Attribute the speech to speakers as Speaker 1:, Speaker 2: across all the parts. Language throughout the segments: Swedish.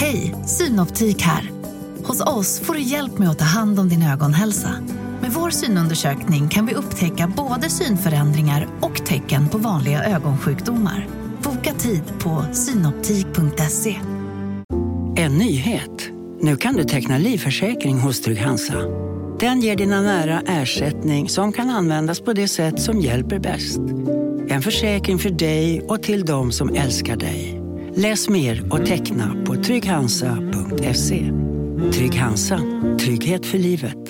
Speaker 1: Hej, Synoptik här. Hos oss får du hjälp med att ta hand om din ögonhälsa. Med vår synundersökning kan vi upptäcka både synförändringar och tecken på vanliga ögonsjukdomar. Boka tid på synoptik.se.
Speaker 2: En nyhet. Nu kan du teckna livförsäkring hos Trygg-Hansa. Den ger dina nära ersättning som kan användas på det sätt som hjälper bäst. En försäkring för dig och till de som älskar dig. Läs mer och teckna på trygghansa.se. Trygg-Hansa. Trygghet för livet.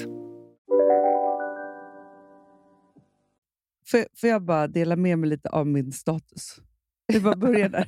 Speaker 3: Får jag bara dela med mig lite av min status? Vi bara börjar där.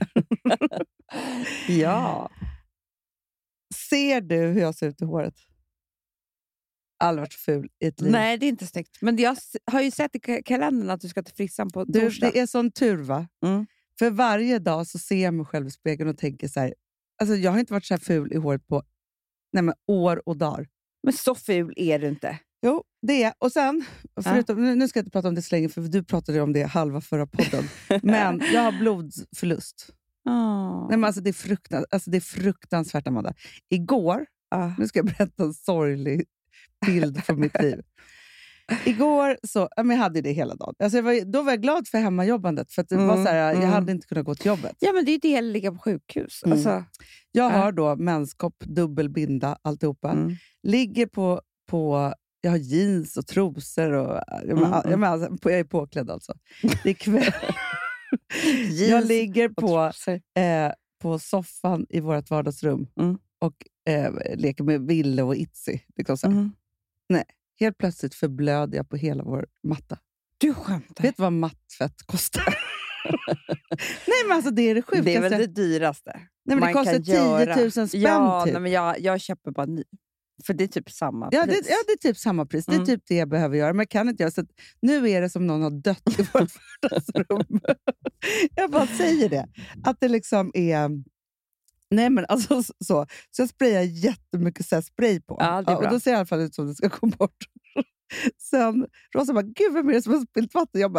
Speaker 4: Ja.
Speaker 3: Ser du hur jag ser ut i håret? Aldrig varit ful i ett liv.
Speaker 4: Nej, det är inte snyggt. Men jag har ju sett i kalendern att du ska till frissan på torsdag.
Speaker 3: Det är sån tur, va?
Speaker 4: Mm.
Speaker 3: För varje dag så ser jag mig själv i spegeln och tänker så här. Alltså jag har inte varit så här ful i håret på år och dagar.
Speaker 4: Men så ful är du inte.
Speaker 3: Jo, det är. Och sen, förutom, nu ska jag inte prata om det så länge, för du pratade om det halva förra podden. Men jag har blodförlust.
Speaker 4: Oh.
Speaker 3: Nej, men alltså det är fruktansvärt, Amanda. Igår, nu ska jag berätta en sorglig bild från mitt liv. Igår så, jag hade det hela dagen. Alltså då var jag glad för hemmajobbandet. För att det var så här, jag hade inte kunnat gå till jobbet.
Speaker 4: Ja, men det är ju det att ligga på sjukhus. Alltså,
Speaker 3: jag har då menskopp, dubbelbinda, alltihopa. Ligger på jag har jeans och trosor. Och, jag är påklädd alltså. Det är kväll. Jag ligger på soffan i vårt vardagsrum. Och leker med Ville och Itzy. Liksom så här. Nej. Helt plötsligt förblöder jag på hela vår matta.
Speaker 4: Du skämtar.
Speaker 3: Vet du vad mattfett kostar? Nej, men alltså det är det sjukaste.
Speaker 4: Det är väl det dyraste.
Speaker 3: Nej, men det kostar 10 000 spänn typ.
Speaker 4: Nej, men jag köper bara ny. För det är typ samma
Speaker 3: pris.
Speaker 4: Det
Speaker 3: är typ samma pris. Det är typ det jag behöver göra. Men jag kan inte göra så att nu är det som någon har dött i vårt vardagsrum. Jag bara säger det. Att det liksom är... Nej, men alltså så jag sprayar jättemycket så här spray på.
Speaker 4: Ja, det är bra.
Speaker 3: Och då ser det i alla fall ut som det ska gå bort. Sen Rosa bara, gud vem är det som har spillt vatten? Jag bara,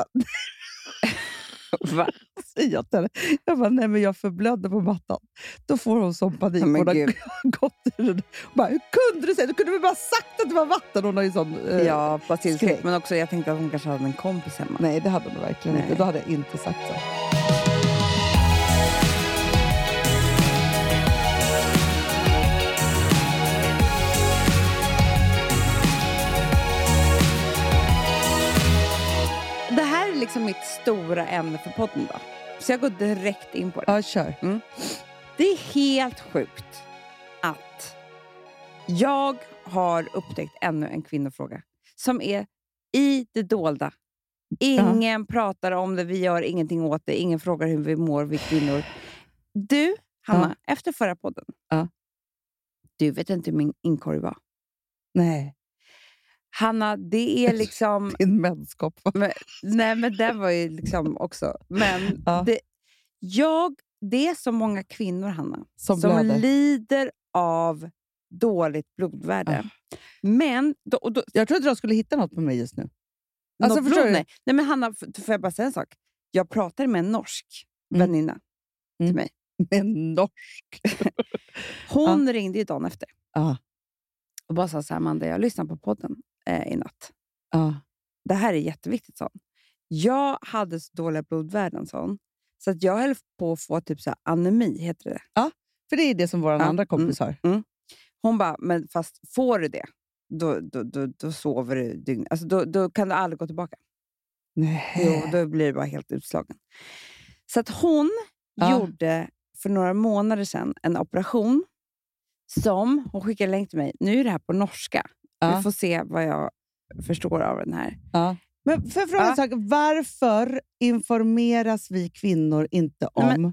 Speaker 4: va?
Speaker 3: Jag bara, nej men jag förblödde på mattan. Då får hon sån panik. Hon har gått ur det. Bara, hur kunde du säga? Du kunde väl bara sagt att det var vatten? Hon har ju sån
Speaker 4: ja, basilskräck. Men också jag tänkte att hon kanske hade en kompis hemma.
Speaker 3: Nej, det hade hon verkligen inte. Då hade jag inte sagt så.
Speaker 4: Det här är liksom mitt stora ämne för podden då. Så jag går direkt in på det.
Speaker 3: Ja, kör.
Speaker 4: Det är helt sjukt att jag har upptäckt ännu en kvinnofråga som är i det dolda. Ingen pratar om det, vi gör ingenting åt det. Ingen frågar hur vi mår, vi kvinnor. Du, Hanna, efter förra podden. Du vet inte hur min inkorg var.
Speaker 3: Nej.
Speaker 4: Hanna, det är liksom...
Speaker 3: Din menskopp.
Speaker 4: Nej, men det var ju liksom också... Men det är så många kvinnor, Hanna, som lider av dåligt blodvärde. Men...
Speaker 3: jag tror att jag skulle hitta något på mig just nu. Alltså, förstår du?
Speaker 4: Nej, men Hanna, får jag bara säga en sak? Jag pratade med en norsk väninna till mig.
Speaker 3: En norsk?
Speaker 4: Hon ringde ju dagen efter. Och bara sa så här, Amanda, jag lyssnade på podden i natt. Det här är jätteviktigt, sån. Jag hade så dåliga blodvärden, sån. Så att jag höll på att få typ så här anemi, heter det.
Speaker 3: Ja, för det är det som vår andra kompis har.
Speaker 4: Hon bara, men fast får du det, då sover du dygn. Alltså då kan du aldrig gå tillbaka.
Speaker 3: Nej.
Speaker 4: Jo, då blir du bara helt utslagen. Så att hon gjorde för några månader sedan en operation som hon skickade länk till mig. Nu är det här på norska. Vi får se vad jag förstår av den här.
Speaker 3: Men för fråga en sak, varför informeras vi kvinnor inte om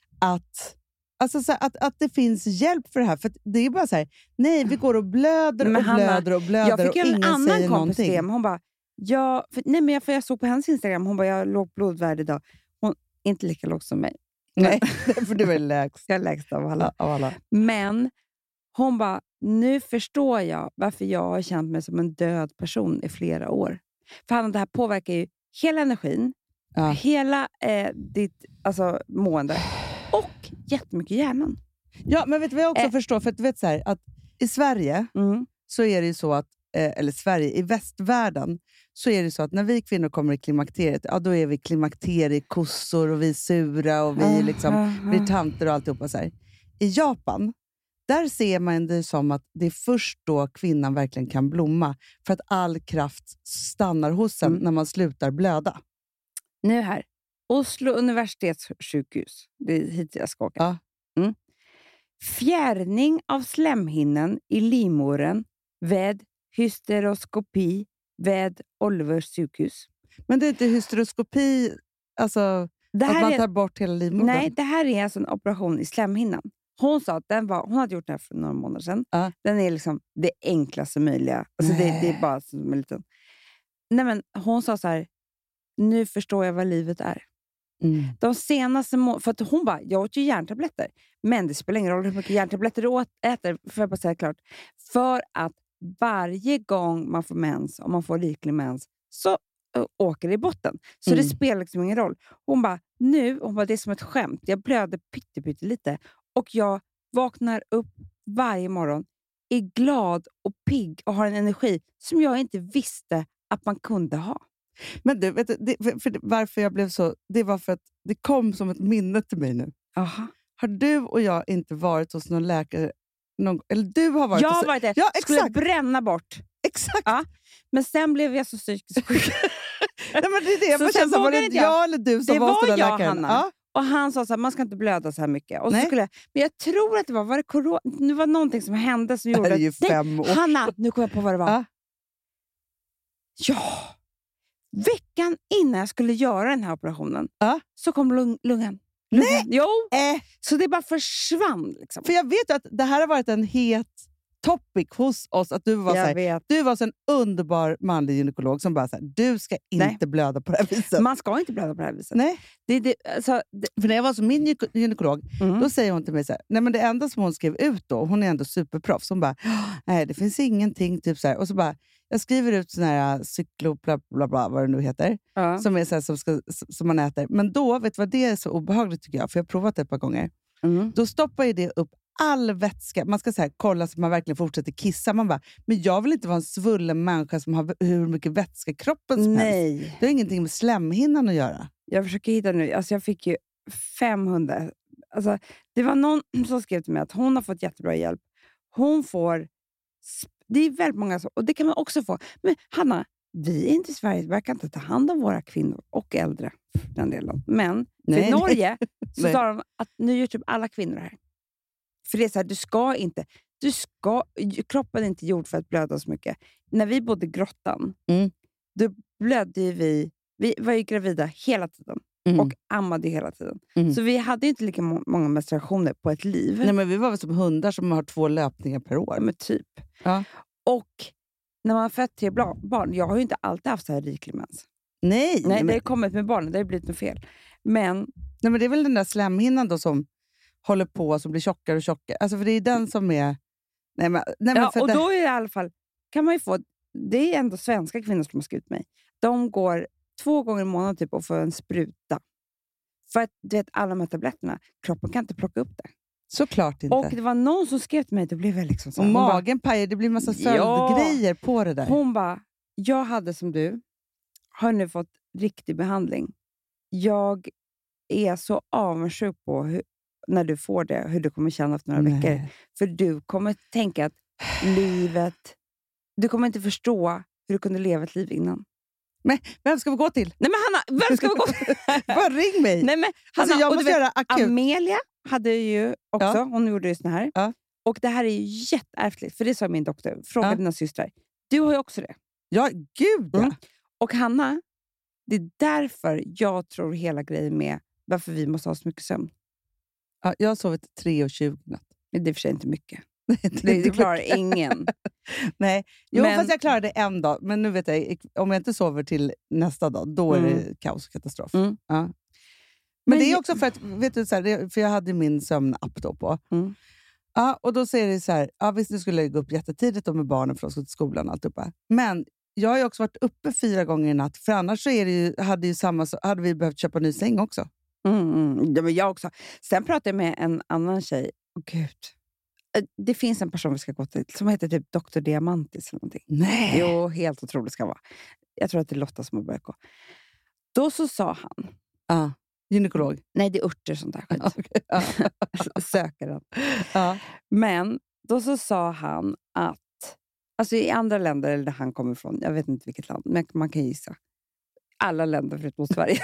Speaker 3: att det finns hjälp för det här? För det är bara så här, nej, vi går och blöder och blöder och blöder och ingen säger någonting.
Speaker 4: Hon bara, för jag såg på hennes Instagram, hon bara, jag har lågt blodvärde idag. Hon inte lika lågt som mig.
Speaker 3: Nej, för du är lägst.
Speaker 4: Jag är lägst av alla. Men hon bara, nu förstår jag varför jag har känt mig som en död person i flera år. För det här påverkar ju hela energin, hela ditt mående och jättemycket hjärnan.
Speaker 3: Ja, men vet du vad jag också förstår? För att du vet så här, att i Sverige så är det ju så att, eller Sverige, i västvärlden så är det så att när vi kvinnor kommer i klimakteriet, ja, då är vi klimakteriekossor och vi är sura och vi liksom blir tanter och alltihopa så här. I Japan, där ser man det som att det är först då kvinnan verkligen kan blomma. För att all kraft stannar hos en när man slutar blöda.
Speaker 4: Nu här. Oslo universitetssjukhus. Det är hit jag ska åka.
Speaker 3: Ja.
Speaker 4: Fjärrning av slemhinnan i livmodern ved hysteroskopi ved Olvers sjukhus.
Speaker 3: Men det är inte hysteroskopi, alltså
Speaker 4: det här
Speaker 3: att man tar bort hela livmodern?
Speaker 4: Nej, det här är alltså en operation i slemhinnan. Hon sa att hon hade gjort det här för några månader sedan. Den är liksom det enklaste möjliga. Alltså det är bara som en liten... Nej, men hon sa så här, nu förstår jag vad livet är. De senaste för att hon bara, jag åt ju järntabletter. Men det spelar ingen roll hur mycket järntabletter du äter, för jag bara säga klart. För att varje gång man får mens, om man får riklig mens, så åker det i botten. Så det spelar liksom ingen roll. Hon bara, det är som ett skämt. Jag blöder pytte lite. Och jag vaknar upp varje morgon, är glad och pigg och har en energi som jag inte visste att man kunde ha.
Speaker 3: Men du, vet du, varför jag blev så... Det var för att det kom som ett minne till mig nu.
Speaker 4: Aha.
Speaker 3: Har du och jag inte varit hos någon läkare? Eller du har varit
Speaker 4: jag har varit där.
Speaker 3: Ja,
Speaker 4: skulle bränna bort.
Speaker 3: Exakt.
Speaker 4: Ja. Men sen blev jag så psykiskt sjuk.
Speaker 3: Nej, men det är det. Man känner som var det jag eller du som var hos den läkaren?
Speaker 4: Hanna. Ja. Och han sa så här, man ska inte blöda så här mycket. Och så men jag tror att det var corona. Nu var någonting som hände som gjorde...
Speaker 3: Det är ju 5 år.
Speaker 4: Hanna, nu kommer jag på vad det var. Ja. Veckan innan jag skulle göra den här operationen så kom lungan.
Speaker 3: Nej!
Speaker 4: Jo! Så det bara försvann. Liksom.
Speaker 3: För jag vet att det här har varit en het topic hos oss. Att du var så en underbar manlig gynekolog som bara så här, du ska inte blöda på det här viset.
Speaker 4: Man ska inte blöda på det här viset.
Speaker 3: Nej.
Speaker 4: Alltså,
Speaker 3: för när jag var som min gynekolog, då säger hon till mig så här, nej men det enda som hon skrev ut då, hon är ändå superproffs, hon bara, nej det finns ingenting typ så här. Och så bara, jag skriver ut sån här cyklo bla bla bla, vad det nu heter, som är så här, som man äter. Men då, vet du vad det är så obehagligt tycker jag, för jag har provat det ett par gånger. Då stoppar ju det upp all vätska. Man ska så här, kolla så att man verkligen fortsätter kissa. Man bara, men jag vill inte vara en svullen människa som har hur mycket vätska i kroppen som helst. Det har ingenting med slemhinnan att göra.
Speaker 4: Jag försöker hitta nu. Alltså jag fick ju 500. Alltså, det var någon som skrev till mig att hon har fått jättebra hjälp. Hon får... Det är väldigt många så. Och det kan man också få. Men Hanna, vi är inte i Sverige. Vi verkar inte ta hand om våra kvinnor och äldre. För den delen. Men i Norge så sa de att nu gör typ alla kvinnor här. För det är så här, kroppen är inte gjord för att blöda så mycket. När vi bodde i grottan, då blödde vi var ju gravida hela tiden. Och ammade hela tiden. Så vi hade inte lika många menstruationer på ett liv.
Speaker 3: Nej, men vi var väl som hundar som har 2 löpningar per år.
Speaker 4: Men typ.
Speaker 3: Ja.
Speaker 4: Och när man har fött 3 barn, jag har ju inte alltid haft så här riklig mens.
Speaker 3: Nej,
Speaker 4: det har kommit med barnen, det har blivit något fel. Men
Speaker 3: det är väl den där slemhinnan då som håller på, som blir tjockare och tjockare. Alltså för det är den som är...
Speaker 4: och då är det i alla fall, kan man ju få, det är ändå svenska kvinnor som har skrivit mig. De går 2 gånger i månaden typ och får en spruta. För att du vet, alla de här tabletterna, kroppen kan inte plocka upp det.
Speaker 3: Såklart inte.
Speaker 4: Och det var någon som skrev till mig, det blev väl liksom så.
Speaker 3: Och magen pajar, det blir massa följdgrejer på det där.
Speaker 4: Hon bara, jag hade som du, har nu fått riktig behandling. Jag är så avundsjuk på när du får det, hur du kommer känna efter några veckor. För du kommer tänka att livet, du kommer inte förstå hur du kunde leva ett liv innan.
Speaker 3: Men vem ska vi gå till?
Speaker 4: Nej men Hanna, vem ska vi gå till?
Speaker 3: Bara ring mig.
Speaker 4: Nej men Hanna,
Speaker 3: alltså, jag måste göra akut.
Speaker 4: Amelia hade ju också, hon gjorde ju sån här.
Speaker 3: Ja.
Speaker 4: Och det här är ju jätteärftligt, för det sa min doktor. Fråga dina systrar. Du har ju också det.
Speaker 3: Ja, gud ja.
Speaker 4: Och Hanna, det är därför jag tror hela grejen med varför vi måste ha så mycket sömn.
Speaker 3: Ja, jag har sovit 3:20 natt.
Speaker 4: Men det är för sig inte mycket. Det klarar ingen.
Speaker 3: Nej, fast jag klarade det en dag. Men nu vet jag, om jag inte sover till nästa dag, då är det kaos och katastrof. Ja. Men det är också för att, vet du, så här, för jag hade min sömnapp då på. Ja, och då säger det så här, visst nu skulle jag gå upp jättetidigt med barnen för att gå till skolan och alltihopa. Men jag har ju också varit uppe 4 gånger i natt, för annars så är det ju, hade vi behövt köpa ny säng också.
Speaker 4: Ja, men jag också. Sen pratade jag med en annan tjej Gud. Det finns en person vi ska gå till som heter typ Dr. Diamantis eller någonting.
Speaker 3: Nej.
Speaker 4: Jo, helt otroligt ska vara. Jag tror att det är Lotta som har börjat gå. Då så sa han.
Speaker 3: Gynekolog.
Speaker 4: Nej, det är örter sånt där skit.
Speaker 3: Okay.
Speaker 4: Sökaren.
Speaker 3: Ja.
Speaker 4: Men då så sa han att alltså i andra länder, eller där han kommer ifrån, jag vet inte vilket land, men man kan gissa. Alla länder förutom Sverige.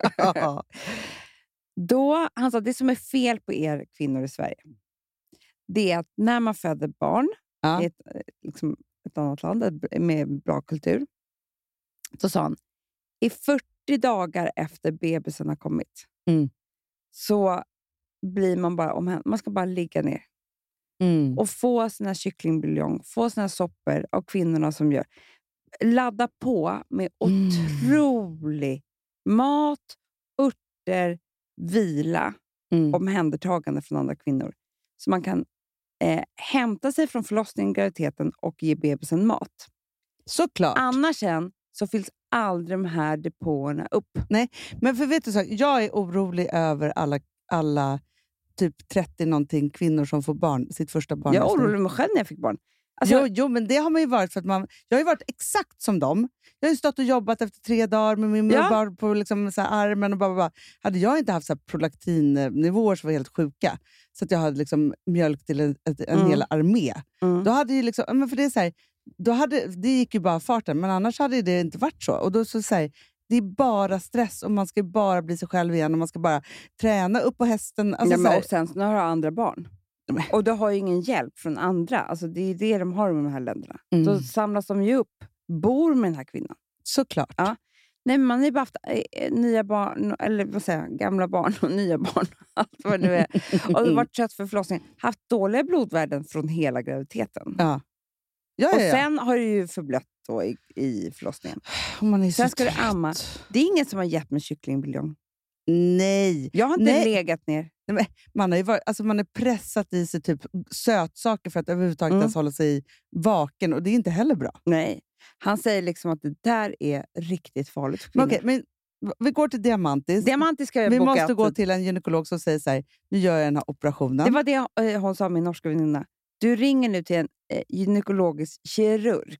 Speaker 4: Då, han sa, det som är fel på er kvinnor i Sverige, det är att när man föder barn i ett annat land med bra kultur, så sa han, i 40 dagar efter bebisen har kommit så blir man bara omhändertagen. Man ska bara ligga ner och få sina kycklingbuljong, få sina soppor av kvinnorna som gör. Ladda på med otrolig mat, örter, vila, omhändertagande från andra kvinnor. Så man kan hämta sig från förlossningen, graviditeten och ge bebisen mat.
Speaker 3: Såklart.
Speaker 4: Annars så fylls aldrig de här depåerna upp.
Speaker 3: Nej, men för vet du så, jag är orolig över alla typ 30 någonting kvinnor som får sitt första barn.
Speaker 4: Jag är orolig mig själv när jag fick barn. Alltså,
Speaker 3: jo, men det har man ju varit för att jag har ju varit exakt som dem. Jag har ju stått och jobbat efter 3 dagar med min barn på liksom så här armen och bara. Hade jag inte haft så här prolaktinnivåer som var helt sjuka, så att jag hade liksom mjölk till en hel armé. Då hade ju liksom, men för det är så här, det gick ju bara farten, men annars hade det inte varit så. Och då så säger det är bara stress och man ska bara bli sig själv igen och man ska bara träna upp på hästen. Alltså,
Speaker 4: och sen när du har andra barn. Och du har ju ingen hjälp från andra. Alltså det är det de har med de här länderna. Då samlas de ju upp, bor med den här kvinnan.
Speaker 3: Såklart.
Speaker 4: Ja. Nej, men man har ju bara haft nya barn, eller vad säger jag, gamla barn och nya barn. Allt vad det nu är. Och varit trött för förlossningen. Haft dåliga blodvärden från hela graviditeten.
Speaker 3: Ja.
Speaker 4: Och sen har du ju förblött då i förlossningen.
Speaker 3: Man är
Speaker 4: sen
Speaker 3: så
Speaker 4: ska du amma. Det är ingen som har gett mig kycklingbuljong.
Speaker 3: Nej.
Speaker 4: Jag har inte legat ner.
Speaker 3: Nej, man är pressat i sig typ sötsaker för att överhuvudtaget ens hålla sig vaken. Och det är inte heller bra.
Speaker 4: Nej. Han säger liksom att det där är riktigt farligt för
Speaker 3: kvinnor. Men vi går till Diamantis.
Speaker 4: Diamantis ska jag
Speaker 3: vi måste gå till en gynekolog som säger så här, nu gör jag den här operationen.
Speaker 4: Det var det hon sa, min norska väninna. Du ringer nu till en gynekologisk kirurg.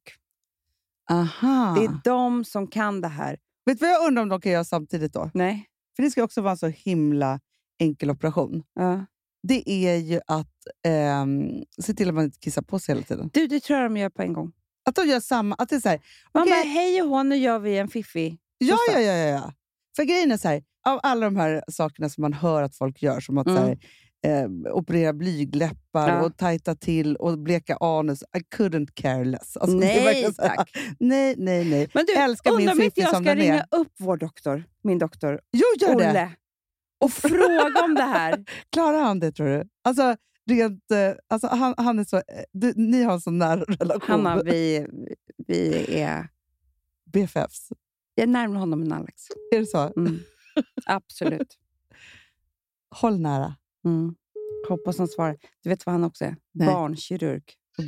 Speaker 3: Aha.
Speaker 4: Det är de som kan det här.
Speaker 3: Vet du vad jag undrar om de kan göra samtidigt då?
Speaker 4: Nej.
Speaker 3: För det ska också vara en så himla enkel operation. Det är ju att se till att man inte kissar på sig hela tiden.
Speaker 4: Det tror jag de gör på en gång.
Speaker 3: Att de gör samma. Att det är så här,
Speaker 4: man bara, hej och hon, nu gör vi en fiffi.
Speaker 3: Ja. För grejen är så här, av alla de här sakerna som man hör att folk gör, som att så här, operera blygläppar och tajta till och bleka anus. I couldn't care less. Alltså,
Speaker 4: nej, tack.
Speaker 3: Nej.
Speaker 4: Men du,
Speaker 3: undrar
Speaker 4: om inte jag ska ringa upp vår doktor, min doktor,
Speaker 3: gör
Speaker 4: Olle,
Speaker 3: det.
Speaker 4: Och fråga om det här.
Speaker 3: Klarar han det, tror du? Alltså, han är så... ni har en sån nära relation.
Speaker 4: Hanna, vi är...
Speaker 3: BFFs.
Speaker 4: Jag är närmare honom än Alex.
Speaker 3: Är det så?
Speaker 4: Absolut.
Speaker 3: Håll nära.
Speaker 4: Hoppas han svarar. Du vet vad han också är?
Speaker 3: Nej.
Speaker 4: Barnkirurg.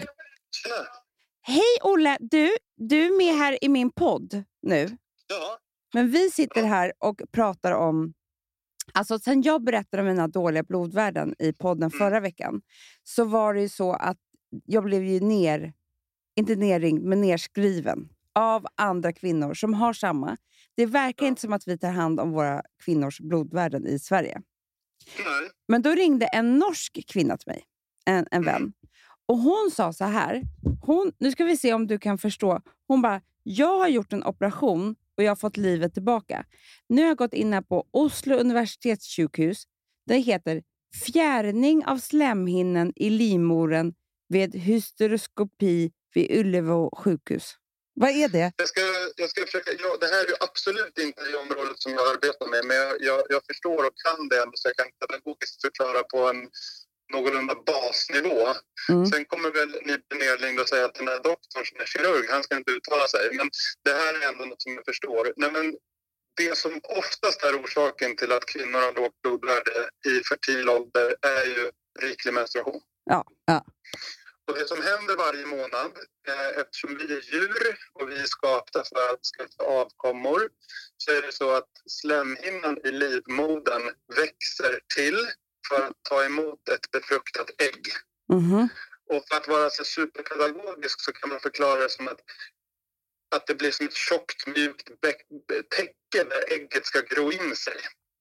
Speaker 4: Hej Olle, du är med här i min podd nu.
Speaker 5: Ja.
Speaker 4: Men vi sitter här och pratar om... Alltså sen jag berättade om mina dåliga blodvärden i podden förra veckan, så var det ju så att jag blev ju inte nerringd, men nerskriven av andra kvinnor som har samma. Det verkar inte som att vi tar hand om våra kvinnors blodvärden i Sverige.
Speaker 5: Nej.
Speaker 4: Men då ringde en norsk kvinna till mig, en vän. Och hon sa så här, nu ska vi se om du kan förstå. Hon bara, jag har gjort en operation och jag har fått livet tillbaka. Nu har jag gått in här på Oslo universitetssjukhus. Det heter fjärrning av slemhinnan i livmodern vid hysteroskopi vid Ullevål sjukhus.
Speaker 3: Vad är det?
Speaker 5: Jag ska försöka. Det här är ju absolut inte det området som jag arbetar med, men jag förstår och kan det, så jag kan pedagogiskt förklara på en någorlunda basnivå. Sen kommer väl ni Nerling och säga att den här doktorn som är kirurg, han ska inte uttala sig. Men det här är ändå något som jag förstår. Nej, men det som oftast är orsaken till att kvinnor har lågt blodvärde i fertil ålder är ju riklig menstruation.
Speaker 4: Ja.
Speaker 5: Och det som händer varje månad, eftersom vi är djur och vi är skapta för att skaffa avkommor, så är det så att slemhinnan i livmodern växer till för att ta emot ett befruktat ägg. Och för att vara så superpedagogisk så kan man förklara det som att det blir som ett tjockt, mjukt täcke där ägget ska gro in sig.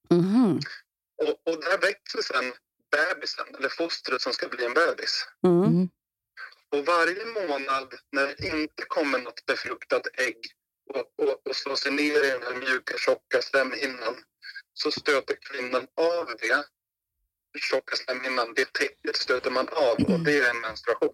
Speaker 5: Och där växer sen bebisen, eller fostret som ska bli en bebis. Och varje månad när det inte kommer något befruktat ägg och slår sig ner i den här mjuka, tjocka slemhinnan, så stöter kvinnan av det. Tjocka slemhinnan, det täcket stöter man av, och det är en menstruation.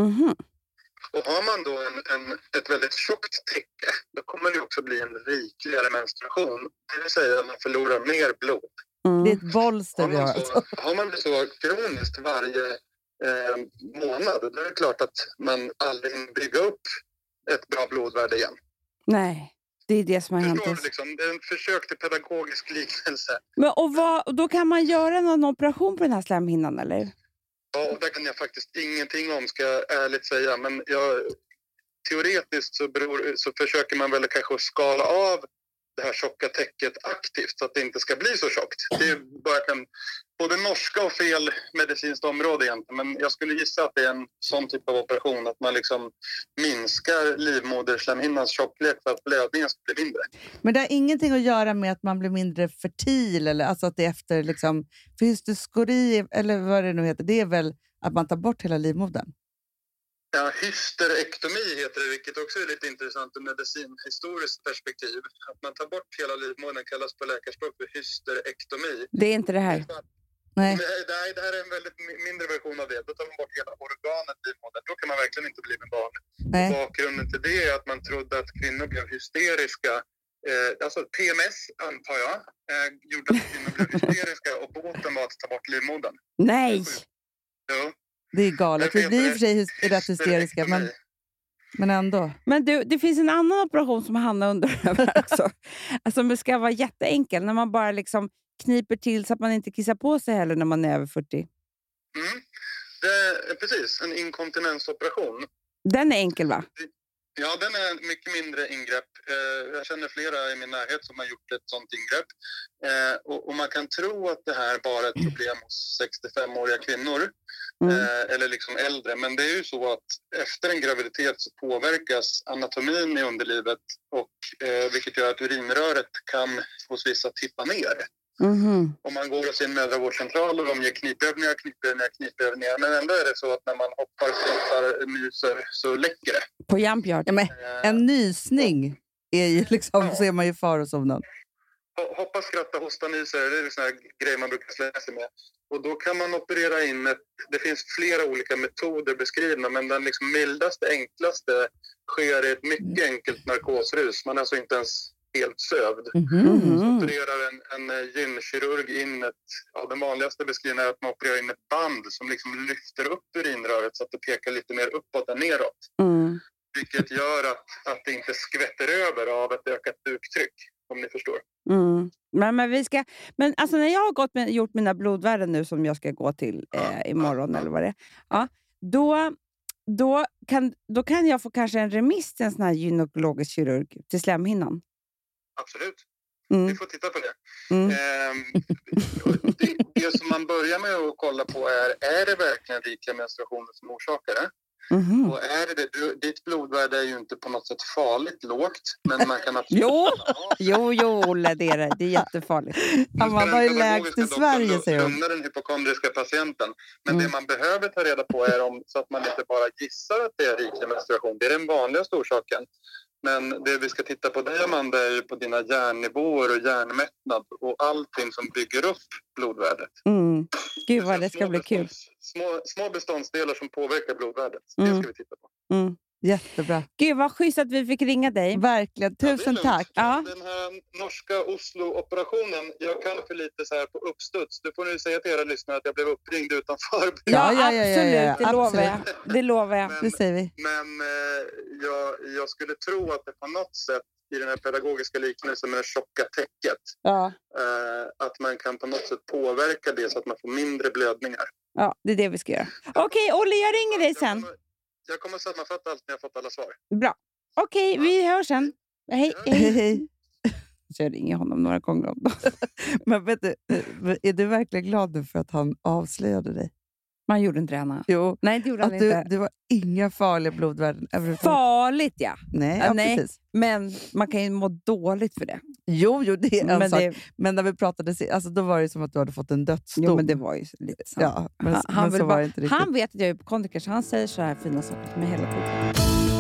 Speaker 5: Och har man då ett väldigt tjockt täcke, då kommer det också bli en rikligare menstruation. Det vill säga att man förlorar mer blod.
Speaker 3: Det är ett bolster vi har.
Speaker 5: Har man det så kroniskt varje månad, då är det klart att man aldrig hinner bygga upp ett bra blodvärde igen.
Speaker 4: Nej, det är det som har hänt.
Speaker 5: Liksom, det är en försök till pedagogisk liknelse.
Speaker 4: Men, och då kan man göra någon operation på den här slemhinnan, eller?
Speaker 5: Ja, och där kan jag faktiskt ingenting om, ska jag ärligt säga. Men teoretiskt så försöker man väl kanske skala av det här tjocka täcket aktivt så att det inte ska bli så tjockt. Det är bara både norska och fel medicinskt område egentligen. Men jag skulle gissa att det är en sån typ av operation, att man liksom minskar livmoderslemhinnans tjocklek för att blödningen ska bli mindre.
Speaker 3: Men det har ingenting att göra med att man blir mindre fertil, eller alltså att det efter liksom, för hysteroskori, eller vad det nu heter, det är väl att man tar bort hela livmodern?
Speaker 5: Ja, hysterektomi heter det, vilket också är lite intressant ur medicinhistoriskt perspektiv. Att man tar bort hela livmodern kallas på läkarspråk för hysterektomi.
Speaker 4: Det är inte det här.
Speaker 3: Nej,
Speaker 5: det här är en väldigt mindre version av det. Då tar man bort hela organet livmodern. Då kan man verkligen inte bli med barn. Bakgrunden till det är att man trodde att kvinnor blev hysteriska. Alltså PMS, antar jag, gjorde att kvinnor blev hysteriska, och båten var att ta bort livmodern.
Speaker 4: Nej!
Speaker 5: Ja.
Speaker 3: det är galet. Vi blir i och för sig rätt hysteriska, men ändå.
Speaker 4: Men du, det finns en annan operation som Hanna undrar över också. Alltså det ska vara jätteenkel, när man bara liksom kniper till så att man inte kissar på sig heller när man är över 40.
Speaker 5: Precis, en inkontinensoperation.
Speaker 4: Den är enkel, va?
Speaker 5: Ja, den är mycket mindre ingrepp. Jag känner flera i min närhet som har gjort ett sånt ingrepp. Och man kan tro att det här bara är ett problem hos 65-åriga kvinnor. Eller liksom äldre. Men det är ju så att efter en graviditet så påverkas anatomin i underlivet. Vilket gör att urinröret kan hos vissa tippa ner. Om man går till sin mödravårdscentral och de ger knipövningar. Men ändå är det så att när man hoppar, skrattar, myser så läcker det.
Speaker 4: På Jampjord.
Speaker 3: Ja, men en nysning är ju liksom, så är man ju farosovnad.
Speaker 5: Hoppa, skratta, hosta, nysa, det är en sån här grej man brukar slä sig med. Och då kan man operera in det finns flera olika metoder beskrivna, men den liksom mildaste, enklaste sker i ett mycket enkelt narkosrus. Man är alltså inte ens helt sövd. Så opererar en gynkirurg in den vanligaste beskrivningen är att man opererar in ett band som liksom lyfter upp urinröret så att det pekar lite mer uppåt än neråt. Vilket gör att det inte skvätter över av ett ökat buktryck, om ni förstår.
Speaker 4: Men alltså när jag har gjort mina blodvärden nu, som jag ska gå till imorgon eller vad det är. Ja, då kan jag få kanske en remiss till en sån här gynekologisk kirurg till slemhinnan.
Speaker 5: Absolut. Vi får titta på det. Det som man börjar med att kolla på är det verkligen rikliga menstruationer som orsakar det? Och är det ditt blodvärde är ju inte på något sätt farligt lågt, men man kan absolut...
Speaker 4: Jo, Olle, det är jättefarligt.
Speaker 3: Man har ju lägst i Sverige, säger hon.
Speaker 5: Lugna den hypokondriska patienten. Men det man behöver ta reda på är så att man inte bara gissar att det är riklig menstruation. Det är den vanligaste orsaken. Men det vi ska titta på dig, Amanda, är ju på dina järnnivåer och järnmättnad och allting som bygger upp blodvärdet.
Speaker 4: Gud vad det ska bli kul.
Speaker 5: Små beståndsdelar som påverkar blodvärdet. Det ska vi titta på.
Speaker 3: Jättebra.
Speaker 4: Gud vad schysst att vi fick ringa dig.
Speaker 3: Verkligen, tusen tack.
Speaker 5: Ja. Den här norska Oslo-operationen, jag kan för lite så här på uppstuds. Du får nu säga till era lyssnare att jag blev uppringd utanför.
Speaker 4: Ja, absolut. Det lovar jag.
Speaker 3: Det säger vi.
Speaker 5: Men jag skulle tro att det på något sätt i den här pedagogiska liknelsen med det tjocka täcket, att man kan på något sätt påverka det så att man får mindre blödningar.
Speaker 4: Ja, det är det vi ska göra. Okej, Olle, jag ringer dig sen.
Speaker 5: Jag kommer att sammanfatta allt när jag fått alla svar.
Speaker 4: Bra. Okej, vi hörs sen. Hej. Så jag ringer honom några gånger om dagen.
Speaker 3: Men vet du, är du verkligen glad nu för att han avslöjade dig?
Speaker 4: Man gjorde inte det, Anna.
Speaker 3: Jo,
Speaker 4: Nej, det gjorde han
Speaker 3: att
Speaker 4: inte.
Speaker 3: Du var inga farliga blodvärden överhuvudtaget.
Speaker 4: Farligt, ja.
Speaker 3: Nej,
Speaker 4: Nej,
Speaker 3: precis.
Speaker 4: men man kan ju må dåligt för det.
Speaker 3: Jo, det är en
Speaker 4: Men
Speaker 3: sak. Men när vi pratade, alltså, då var det som att du hade fått en dödsdom.
Speaker 4: Jo, men det var ju lite sant.
Speaker 3: Ja, men så var det inte riktigt.
Speaker 4: Han vet att jag är hypokondriker, så han säger så här fina saker till mig hela tiden.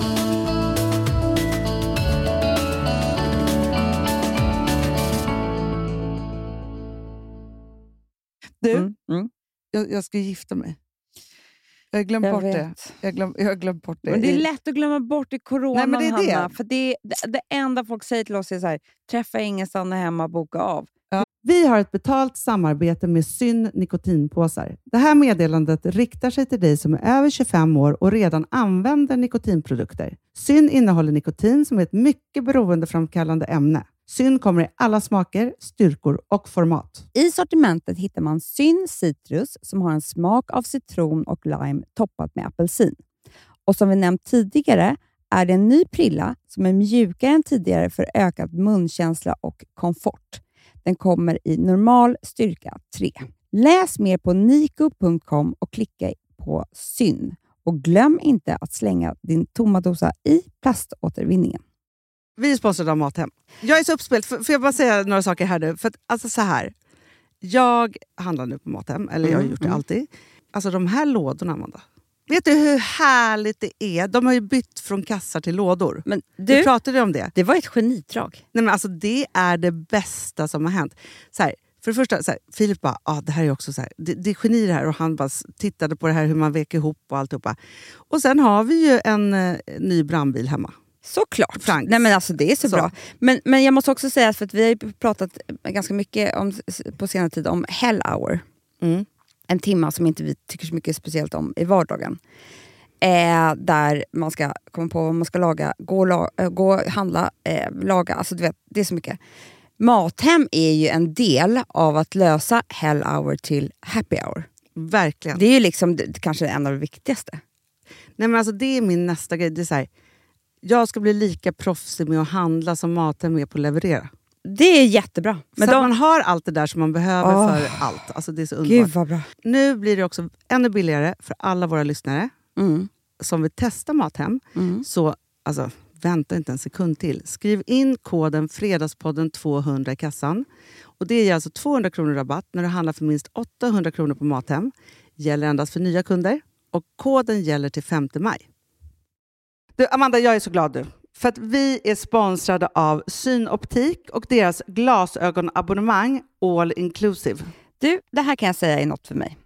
Speaker 3: Du, jag ska gifta mig. Jag har glömt bort det. Jag har glömt bort det.
Speaker 4: Men det är lätt att glömma bort i corona.
Speaker 3: Nej, men det är
Speaker 4: Hanna.
Speaker 3: det.
Speaker 4: För det enda folk säger till oss är så här: träffa ingen, stanna hemma, boka av.
Speaker 3: Ja. Vi har ett betalt samarbete med Syn nikotinpåsar. Det här meddelandet riktar sig till dig som är över 25 år och redan använder nikotinprodukter. Syn innehåller nikotin som är ett mycket beroendeframkallande ämne. Syn kommer i alla smaker, styrkor och format.
Speaker 4: I sortimentet hittar man Syn Citrus som har en smak av citron och lime toppat med apelsin. Och som vi nämnt tidigare är det en ny prilla som är mjukare än tidigare för ökad munkänsla och komfort. Den kommer i normal styrka 3. Läs mer på niko.com och klicka på Syn. Och glöm inte att slänga din tomma dosa i plaståtervinningen.
Speaker 3: Vi är sponsrade av Mathem. Jag är så uppspelt. Får jag bara säga några saker här nu? För att, alltså så här. Jag handlar nu på Mathem. Eller jag har gjort det alltid. Alltså de här lådorna, Amanda. Vet du hur härligt det är? De har ju bytt från kassar till lådor.
Speaker 4: Men
Speaker 3: du pratade om det.
Speaker 4: Det var ett genidrag.
Speaker 3: Nej, men alltså det är det bästa som har hänt. Så här, för det första, så här, Filip bara, det här är också så här. Det är geni det här. Och han bara tittade på det här hur man vek ihop och alltihopa. Och sen har vi ju en ny brandbil hemma.
Speaker 4: Såklart.
Speaker 3: Franks.
Speaker 4: Nej, men alltså det är så bra. Men jag måste också säga, för att vi har ju pratat ganska mycket på senare tid om Hell Hour. En timma som inte vi tycker så mycket speciellt om i vardagen. Där man ska komma på vad man ska laga, gå handla, laga. Alltså du vet, det är så mycket. Mathem är ju en del av att lösa Hell Hour till Happy Hour.
Speaker 3: Verkligen.
Speaker 4: Det är ju liksom kanske en av de viktigaste.
Speaker 3: Nej, men alltså det är min nästa grej. Det är så här, jag ska bli lika proffsig med att handla som Mathem är på att leverera.
Speaker 4: Det är jättebra. Men
Speaker 3: så att man har allt det där som man behöver för allt. Alltså det är så underbart.
Speaker 4: Gud vad bra.
Speaker 3: Nu blir det också ännu billigare för alla våra lyssnare som vill testa Mathem. Så alltså, vänta inte en sekund till. Skriv in koden Fredagspodden 200 i kassan. Och det ger alltså 200 kronor rabatt när du handlar för minst 800 kronor på Mathem. Gäller endast för nya kunder. Och koden gäller till 5 maj. Du, Amanda, jag är så glad du. För att vi är sponsrade av Synoptik och deras glasögonabonnemang All Inclusive.
Speaker 4: Du, det här kan jag säga är något för mig.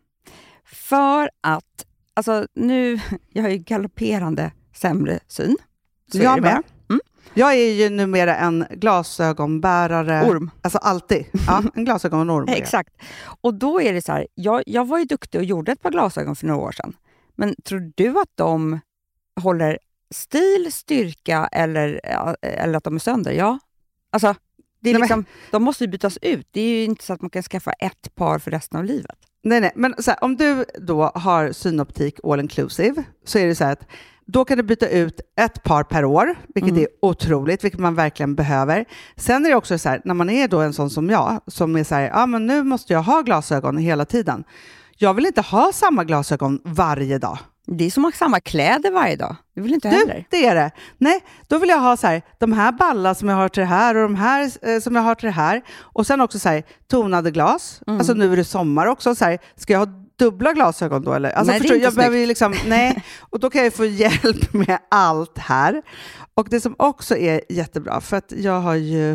Speaker 4: För att, alltså nu, jag har ju galopperande sämre syn. Så
Speaker 3: jag med. Jag är ju numera en glasögonbärare.
Speaker 4: Orm.
Speaker 3: Alltså alltid. Ja, en glasögonorm.
Speaker 4: Exakt. Och då är det så här, jag var ju duktig och gjorde ett par glasögon för några år sedan. Men tror du att de håller stil, styrka eller att de är sönder? Ja. Alltså, det är liksom, de måste ju bytas ut. Det är ju inte så att man kan skaffa ett par för resten av livet.
Speaker 3: Nej. Men så här, om du då har Synoptik All Inclusive så är det så här att då kan du byta ut ett par per år, vilket är otroligt, vilket man verkligen behöver. Sen är det också så här, när man är då en sån som jag, som är så här, men nu måste jag ha glasögon hela tiden. Jag vill inte ha samma glasögon varje dag.
Speaker 4: Det är som att ha samma kläder varje dag. Det vill inte heller.
Speaker 3: Det är det. Nej, då vill jag ha så här, de här balla som jag har till det här och de här som jag har till det här. Och sen också så här, tonade glas. Alltså nu är det sommar också. Så här, ska jag ha dubbla glasögon då? Eller? Alltså,
Speaker 4: nej,
Speaker 3: förstår, jag behöver ju liksom, nej. Och då kan jag få hjälp med allt här. Och det som också är jättebra, för att jag har ju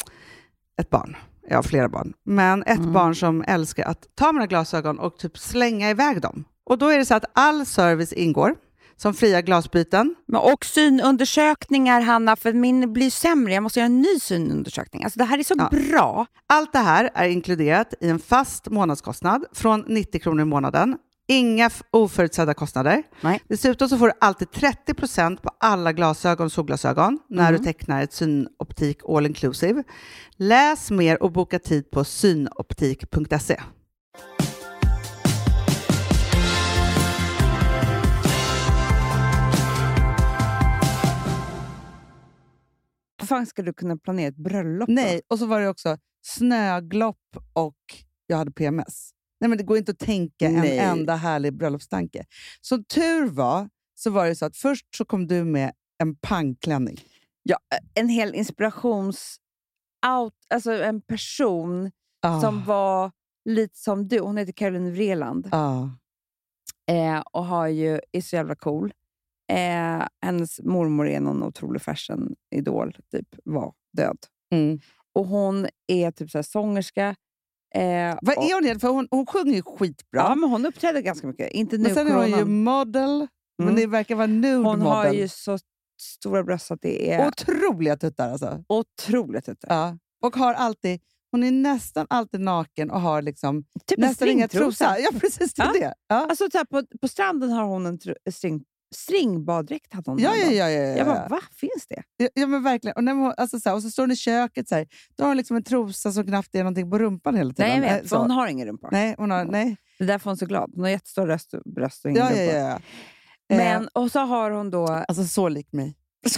Speaker 3: ett barn. Jag har flera barn. Men ett barn som älskar att ta mina glasögon och typ slänga iväg dem. Och då är det så att all service ingår. Som fria glasbyten.
Speaker 4: Och synundersökningar, Hanna, för min blir sämre. Jag måste göra en ny synundersökning. Alltså det här är så bra.
Speaker 3: Allt det här är inkluderat i en fast månadskostnad från 90 kronor i månaden. Inga oförutsedda kostnader.
Speaker 4: Nej.
Speaker 3: Dessutom så får du alltid 30% på alla glasögon och solglasögon när du tecknar ett Synoptik All Inclusive. Läs mer och boka tid på synoptik.se.
Speaker 4: fan ska du kunna planera ett bröllop
Speaker 3: Nej,
Speaker 4: då?
Speaker 3: och så var det också snöglopp och jag hade PMS. Nej, men det går inte att tänka en enda härlig bröllopstanke. Som tur var så var det så att först så kom du med en pangklänning.
Speaker 4: Ja, en hel alltså en person som var lite som du. Hon heter Caroline Vreeland. Och är så jävla cool. Hennes mormor är någon otrolig fashion-idol, typ, var död. Och hon är typ så här sångerska.
Speaker 3: Vad är hon? För hon sjunger ju skitbra.
Speaker 4: Ja, men hon uppträder ganska mycket. Inte nu,
Speaker 3: men sen är hon ju model. Men det verkar vara nude
Speaker 4: hon
Speaker 3: model.
Speaker 4: Har ju så stora bröst att det är...
Speaker 3: Otroliga tuttar alltså.
Speaker 4: Otroliga tuttar.
Speaker 3: Ja. Och har alltid... Hon är nästan alltid naken och har liksom...
Speaker 4: Typ
Speaker 3: nästan inga
Speaker 4: trosor.
Speaker 3: Ja, precis det. Ja.
Speaker 4: Alltså så här, på stranden har hon en stringbaddräkt. Hade hon
Speaker 3: Ja.
Speaker 4: Jag bara, va? Finns det?
Speaker 3: Ja, men verkligen. Och, när hon, alltså, så här, och så står hon i köket så här, då har hon liksom en trosa som knappt är någonting på rumpan hela tiden.
Speaker 4: Nej, jag vet. För hon har ingen rumpa.
Speaker 3: Nej, hon har... Nej.
Speaker 4: Det är därför hon är så glad. Hon har jättestora bröst och ingen rumpa.
Speaker 3: Ja.
Speaker 4: Men, och så har hon då...
Speaker 3: Alltså så lik mig.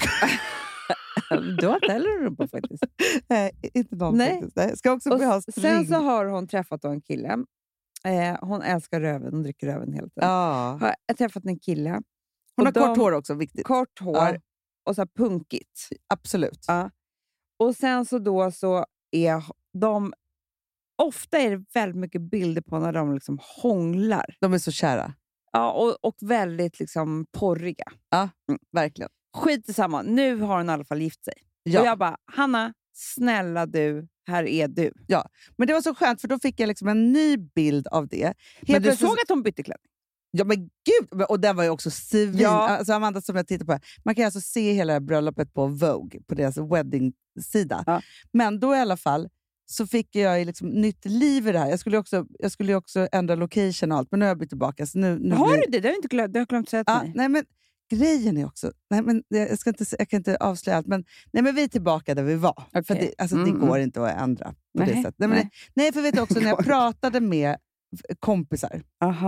Speaker 4: Du har inte heller rumpa faktiskt.
Speaker 3: Nej, inte någon faktiskt. Nej. Ska också ha string.
Speaker 4: Sen så har hon träffat en kille. Hon älskar röven. Hon dricker röven hela tiden. Har träffat en kille.
Speaker 3: Hon har kort hår också, viktigt.
Speaker 4: Kort hår och så här punkigt.
Speaker 3: Absolut.
Speaker 4: Ja. Och sen så är de... Ofta är det väldigt mycket bilder på när de liksom hånglar.
Speaker 3: De är så kära.
Speaker 4: Ja, och väldigt liksom porriga.
Speaker 3: Ja, verkligen.
Speaker 4: Skit i samma. Nu har hon i alla fall gift sig.
Speaker 3: Ja.
Speaker 4: Och jag bara, Hanna, snälla du, här är du.
Speaker 3: Ja, men det var så skönt för då fick jag liksom en ny bild av det.
Speaker 4: Men du såg att hon bytte kläder?
Speaker 3: Ja, men gud! Och den var ju också svin.
Speaker 4: Ja.
Speaker 3: Alltså Amanda, som jag tittar på. Man kan alltså se hela det här bröllopet på Vogue, på deras wedding-sida. Ja. Men då i alla fall så fick jag liksom nytt liv i det här. Jag skulle ju också ändra location och allt, men nu har jag bytt tillbaka. Så nu
Speaker 4: har du det? Det har inte glömt. Du har glömt säga till mig.
Speaker 3: Nej, men grejen är också... Nej, men jag kan inte avslöja allt, men vi är tillbaka där vi var. Okay. För det går inte att ändra på det sättet. Nej, för vet du också, när jag pratade med kompisar...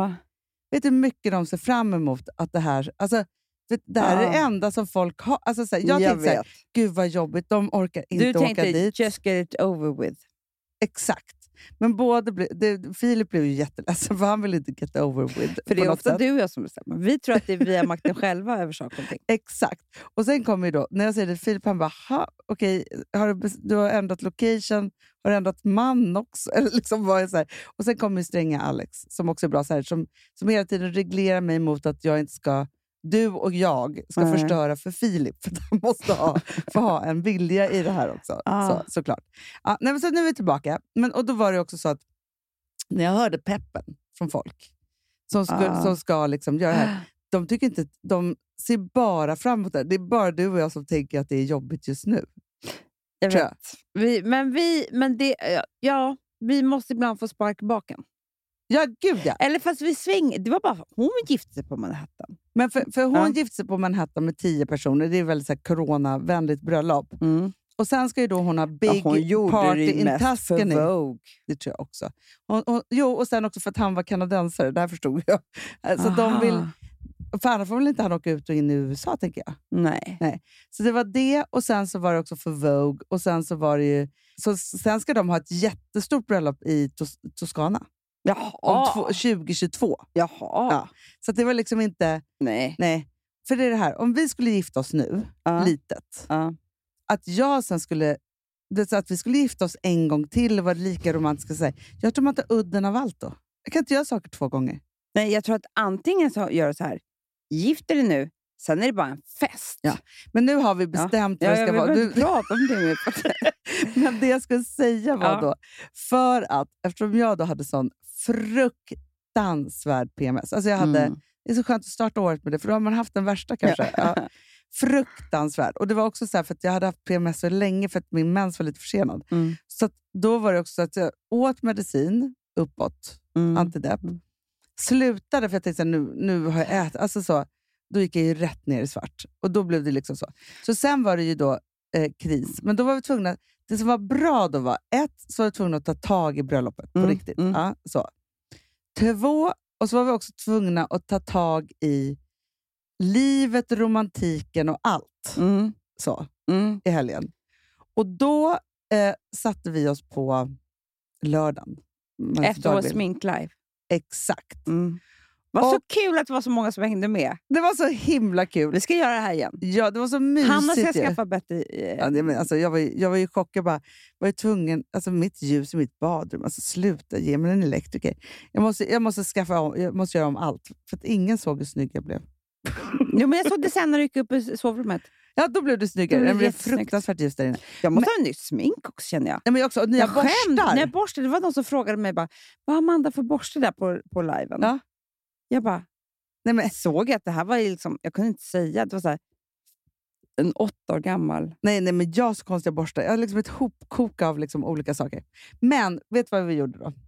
Speaker 3: Vet du hur mycket de ser fram emot att det här... Alltså, det här är det enda som folk har... Alltså, så här, jag tänkte så här, gud vad jobbigt, de orkar inte åka dit. Du tänkte,
Speaker 4: just get it over with.
Speaker 3: Exakt. Men Filip blev ju jätteledsen, för han vill inte get over with.
Speaker 4: För det är ofta du och jag som bestämmer. Vi tror att det är via makten själva över saker och ting.
Speaker 3: Exakt. Och sen kommer ju då, när jag säger det till Filip, han bara, okej, du har ändrat location, har du ändrat man också? Eller liksom var jag så här. Och sen kommer ju stränga Alex, som också är bra, så här, som hela tiden reglerar mig mot att jag inte ska... Du och jag ska förstöra för Filip. För han måste få ha en vilja i det här också. Såklart. Men så nu är vi tillbaka. Och då var det också så att när jag hörde peppen från folk som ska liksom göra det här. De tycker inte... De ser bara framåt där. Det är bara du och jag som tänker att det är jobbigt just nu.
Speaker 4: Jag vet. Vi måste ibland få spark baken.
Speaker 3: Ja, gud ja.
Speaker 4: Eller fast vi svänger. Det var bara hon gifte sig på Manhattan.
Speaker 3: Men för hon gifte sig på Manhattan med 10 personer. Det är väldigt så här coronavänligt bröllop. Och sen ska ju då hon ha big party in Tuscany. Det tror jag också. Och sen också för att han var kanadensare. Där förstod jag. Så de vill... För annars får väl inte han åka ut och in i USA, tänker jag. Nej. Så det var det, och sen så var det också för Vogue. Och sen så var det ju... Sen ska de ha ett jättestort bröllop i Toscana. Jaha. 2022. Jaha. Ja. Så det var liksom inte... Nej. För det är det här, om vi skulle gifta oss nu, litet, att jag sen skulle... Så att vi skulle gifta oss en gång till och vara lika romantiska. Jag tror man tar udden av allt då. Jag kan inte göra saker 2 gånger.
Speaker 4: Nej, jag tror att antingen så gör det så här. Gifter dig nu, sen är det bara en fest.
Speaker 3: Ja. Men nu har vi bestämt vad det ska vara.
Speaker 4: Du prata om det.
Speaker 3: Men det jag skulle säga var då, för att eftersom jag då hade sån fruktansvärd PMS. Alltså det är så skönt att starta året med det, för då har man haft den värsta kanske. Ja. Fruktansvärd. Och det var också så här, för att jag hade haft PMS så länge för att min mens var lite försenad. Så att då var det också så att jag åt medicin uppåt, antidepp. Slutade för att jag tänkte nu har jag ätit. Alltså så, då gick jag ju rätt ner i svart. Och då blev det liksom så. Så sen var det ju då kris. Men då var vi tvungna, det som var bra då var, 1, så var vi tvungna att ta tag i bröllopet på riktigt. Ja, så. 2, och så var vi också tvungna att ta tag i livet, romantiken och allt. Så, i helgen. Och då satte vi oss på lördagen.
Speaker 4: Efter vår sminklive.
Speaker 3: Exakt.
Speaker 4: Det var så kul att det var så många som hängde med.
Speaker 3: Det var så himla kul.
Speaker 4: Vi ska göra det här igen.
Speaker 3: Ja, det var så mysigt.
Speaker 4: Hanna ska skaffa bättre...
Speaker 3: Alltså, jag var ju chockad. Var ju tvungen... Alltså mitt ljus i mitt badrum. Alltså sluta, ge mig en elektriker. Jag måste göra om allt. För att ingen såg hur snygg jag blev.
Speaker 4: Jo, men jag såg det sen när du gick upp i sovrummet.
Speaker 3: Ja, då blev du snyggare. Det blev fruktansvärt ljus där inne.
Speaker 4: Jag måste ha en ny smink också, känner jag.
Speaker 3: Ja, men också nya borstar.
Speaker 4: Nya borstar. Det var någon som frågade mig bara, vad har Amanda för borste där på liven?
Speaker 3: Ja.
Speaker 4: Jag bara, såg jag att det här var liksom, jag kunde inte säga, det var så här, en 8 år gammal.
Speaker 3: Nej, men jag har så konstiga borstar. Jag har liksom ett hopkok av liksom olika saker. Men, vet du vad vi gjorde då?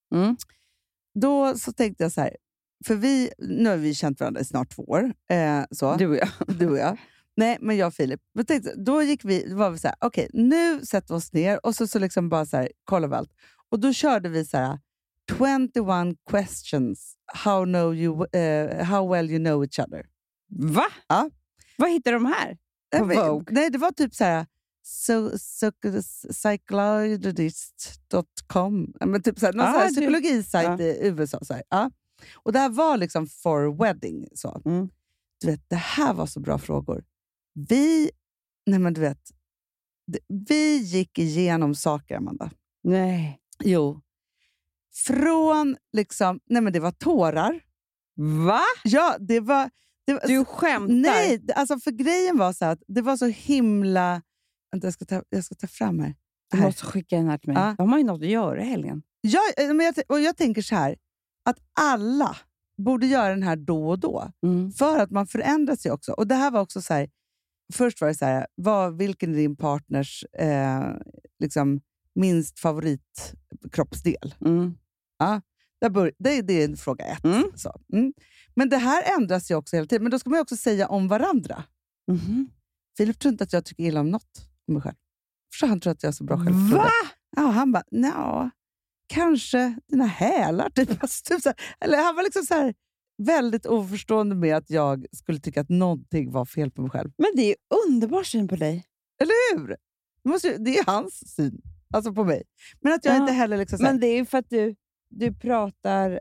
Speaker 3: Då så tänkte jag så här, för nu har vi känt varandra i snart 2 år. Så. Du och jag. Nej, men jag och Filip. Då var vi så här, okej, nu sätter vi oss ner och så liksom bara så här, kollar vi allt. Och då körde vi så här, 21 questions how well you know each other.
Speaker 4: Va?
Speaker 3: Ja.
Speaker 4: Vad hittar de här?
Speaker 3: Nej, det var typ så här psychologist.com. Men typ så här, någon så här psykologisajt i USA. Så här. Ja. Och det här var liksom for wedding. Så. Du vet, det här var så bra frågor. Vi gick igenom saker, Amanda.
Speaker 4: Nej.
Speaker 3: Jo. Från liksom, men det var tårar.
Speaker 4: Va?
Speaker 3: Ja, det var
Speaker 4: du skämtar?
Speaker 3: Nej, alltså för grejen var så att det var så himla... Vänta, jag ska ta fram här.
Speaker 4: Du måste skicka den här till mig. Ja. De har ju något att göra i helgen.
Speaker 3: Ja, men jag tänker så här, att alla borde göra den här då och då. För att man förändrar sig också. Och det här var också så här, först var det så här, vilken är din partners liksom minst favoritkroppsdel? Ja, det är fråga 1. Så. Men det här ändras ju också hela tiden. Men då ska man ju också säga om varandra. Filip tror inte att jag tycker illa om något om mig själv. För han tror att jag är så bra själv.
Speaker 4: Va?
Speaker 3: Ja, han bara, kanske dina hälar. Typ. Eller han var liksom så här väldigt oförstående med att jag skulle tycka att någonting var fel på mig själv.
Speaker 4: Men det är ju underbar syn på dig.
Speaker 3: Eller hur? Det är hans syn. Alltså på mig. Men att jag inte heller liksom...
Speaker 4: Men det är ju för att du pratar...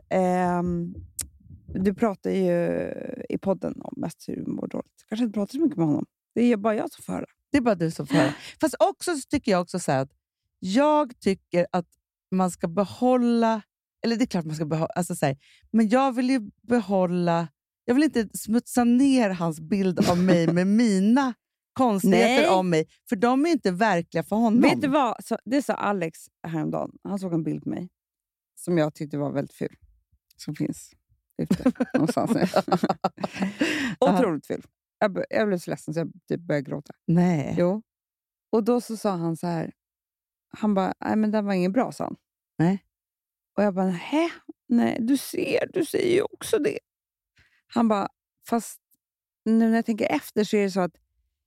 Speaker 4: du pratar ju i podden om mest hur du mår dåligt. Kanske inte pratar så mycket med honom. Det är bara jag som får höra.
Speaker 3: Det är bara du som får höra. Fast också så tycker jag också så här att jag tycker att man ska behålla... Eller det är klart man ska behålla... Alltså så här, men jag vill ju behålla... Jag vill inte smutsa ner hans bild av mig med mina konstigheter om mig. För de är inte verkliga för honom.
Speaker 4: Vet du vad? Det sa Alex häromdagen. Han såg en bild på mig. Som jag tyckte var väldigt ful. Som finns ute någonstans. Otroligt ful. Jag blev så ledsen så jag typ började gråta.
Speaker 3: Nej.
Speaker 4: Jo. Och då så sa han så här. Han bara, nej men den var ingen bra, sa han.
Speaker 3: Nej.
Speaker 4: Och jag bara, nej, du säger ju också det. Han bara, fast nu när jag tänker efter så är det så att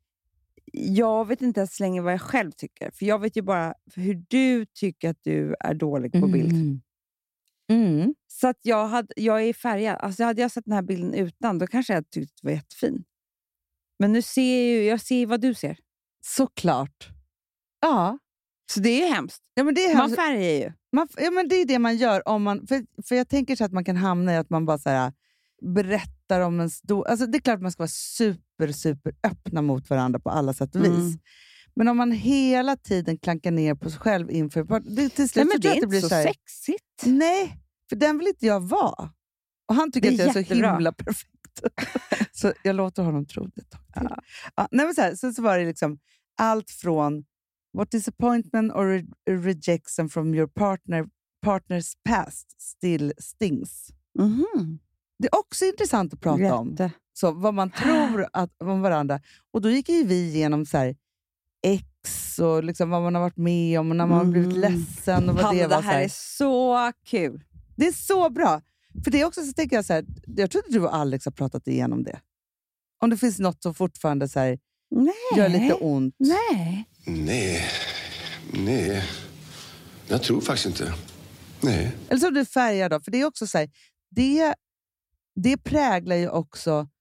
Speaker 4: jag vet inte ens länge vad jag själv tycker. För jag vet ju bara hur du tycker att du är dålig på bild. Så att jag är färgad. Alltså hade jag sett den här bilden utan, då kanske jag tyckte det var jättefin. Men nu ser jag ser vad du ser.
Speaker 3: Såklart. Ja.
Speaker 4: Så det är ju hemskt.
Speaker 3: Ja, men det är hemskt.
Speaker 4: Man färgar ju.
Speaker 3: Ja, men det är det man gör. Om man, för jag tänker så att man kan hamna i att man bara så här, berättar om en stor... Alltså det är klart att man ska vara super öppna mot varandra på alla sätt och vis. Men om man hela tiden klankar ner på sig själv inför... Till slut
Speaker 4: men det är inte
Speaker 3: blir
Speaker 4: så
Speaker 3: här,
Speaker 4: sexigt.
Speaker 3: Nej, för den vill inte jag vara. Och han tycker att jag är så himla perfekt. Så jag låter honom tro det ett tag till. Ja, nej, men så var det liksom allt från what disappointment or rejection from your partner's past still stings. Det är också intressant att prata om. Så vad man tror om varandra. Och då gick ju vi igenom så här ex och liksom vad man har varit med om och när man har blivit ledsen. Och vad det var,
Speaker 4: här är så kul.
Speaker 3: Det är så bra. För det är också så tänker jag så här, jag tror att du och Alex har pratat igenom det. Om det finns något som fortfarande så här, gör lite ont.
Speaker 6: Nej. Jag tror faktiskt inte. Nej.
Speaker 3: Eller så du färgar då. För det är också så här, det präglar ju också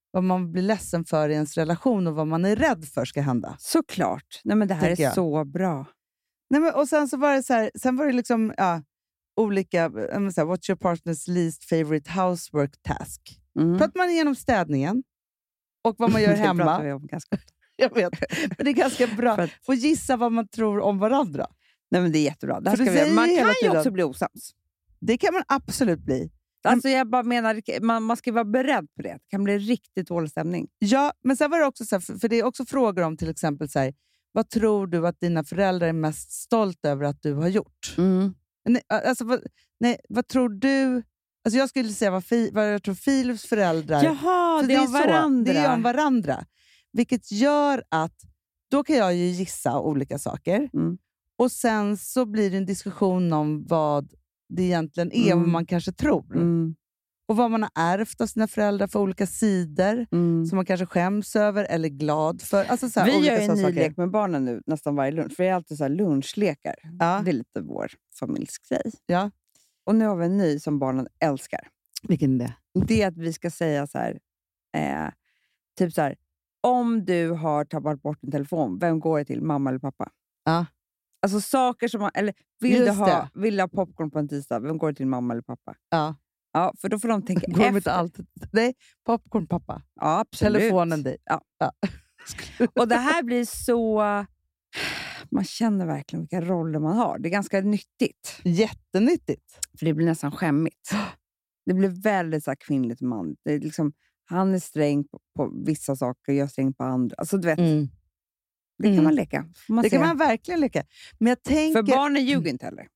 Speaker 3: vad man blir ledsen för i ens relation och vad man är rädd för ska hända.
Speaker 4: Såklart. Nej, men det här
Speaker 3: Tänker
Speaker 4: är
Speaker 3: jag.
Speaker 4: så bra.
Speaker 3: Nej, men, och sen så var det så här, sen var det liksom olika, så här, what's your partner's least favorite housework task? Pratar man igenom städningen och vad man gör
Speaker 4: Det
Speaker 3: hemma.
Speaker 4: pratar vi om ganska.
Speaker 3: Jag vet, men det är ganska bra. Få gissa vad man tror om varandra.
Speaker 4: Nej, men det är jättebra. Det här
Speaker 3: För
Speaker 4: ska
Speaker 3: du
Speaker 4: vi,
Speaker 3: säger
Speaker 4: man
Speaker 3: hela
Speaker 4: kan ju
Speaker 3: tiden-
Speaker 4: också bli osams.
Speaker 3: Det kan man absolut bli.
Speaker 4: Alltså jag bara menar, man ska vara beredd på det. Det kan bli riktigt dålig stämning.
Speaker 3: Ja, men sen var det också så här, för det är också frågor om till exempel så här, vad tror du att dina föräldrar är mest stolta över att du har gjort? Nej, alltså, vad tror du? Alltså jag skulle säga vad jag tror Filips föräldrar...
Speaker 4: Jaha,
Speaker 3: för
Speaker 4: det är om varandra.
Speaker 3: Det är om varandra. Vilket gör att då kan jag ju gissa olika saker. Och sen så blir det en diskussion om vad det egentligen är och vad man kanske tror. Och vad man har ärvt av sina föräldrar för olika sidor som man kanske skäms över eller är glad för. Alltså så här,
Speaker 4: vi
Speaker 3: olika
Speaker 4: gör ju en ny
Speaker 3: saker.
Speaker 4: lek med barnen nu nästan varje lunch. För det är alltid så här lunchlekar.
Speaker 3: Ja.
Speaker 4: Det är lite vår familjsgrej.
Speaker 3: Ja.
Speaker 4: Och nu har vi en ny som barnen älskar.
Speaker 3: Vilken är det?
Speaker 4: Det är att vi ska säga så här, typ så här, om du har tappat bort din telefon, vem går det till? Mamma eller pappa?
Speaker 3: Ja.
Speaker 4: Alltså saker som man, eller vill du ha popcorn på en tisdag, vem går det till? Mamma eller pappa?
Speaker 3: Ja.
Speaker 4: Ja, för då får de tänka
Speaker 3: Går de inte
Speaker 4: efter.
Speaker 3: alltid? Nej, popcorn pappa.
Speaker 4: Ja, absolut.
Speaker 3: Telefonen dig.
Speaker 4: Ja. Och det här blir så... Man känner verkligen vilka roller man har. Det är ganska nyttigt.
Speaker 3: Jättenyttigt.
Speaker 4: För det blir nästan skämmigt. Det blir väldigt så här kvinnligt man. Det är liksom, han är sträng på vissa saker, jag är sträng på andra. Alltså du vet, det kan man leka.
Speaker 3: Det kan man verkligen leka. Men jag tänker...
Speaker 4: För barnen ljuger inte heller.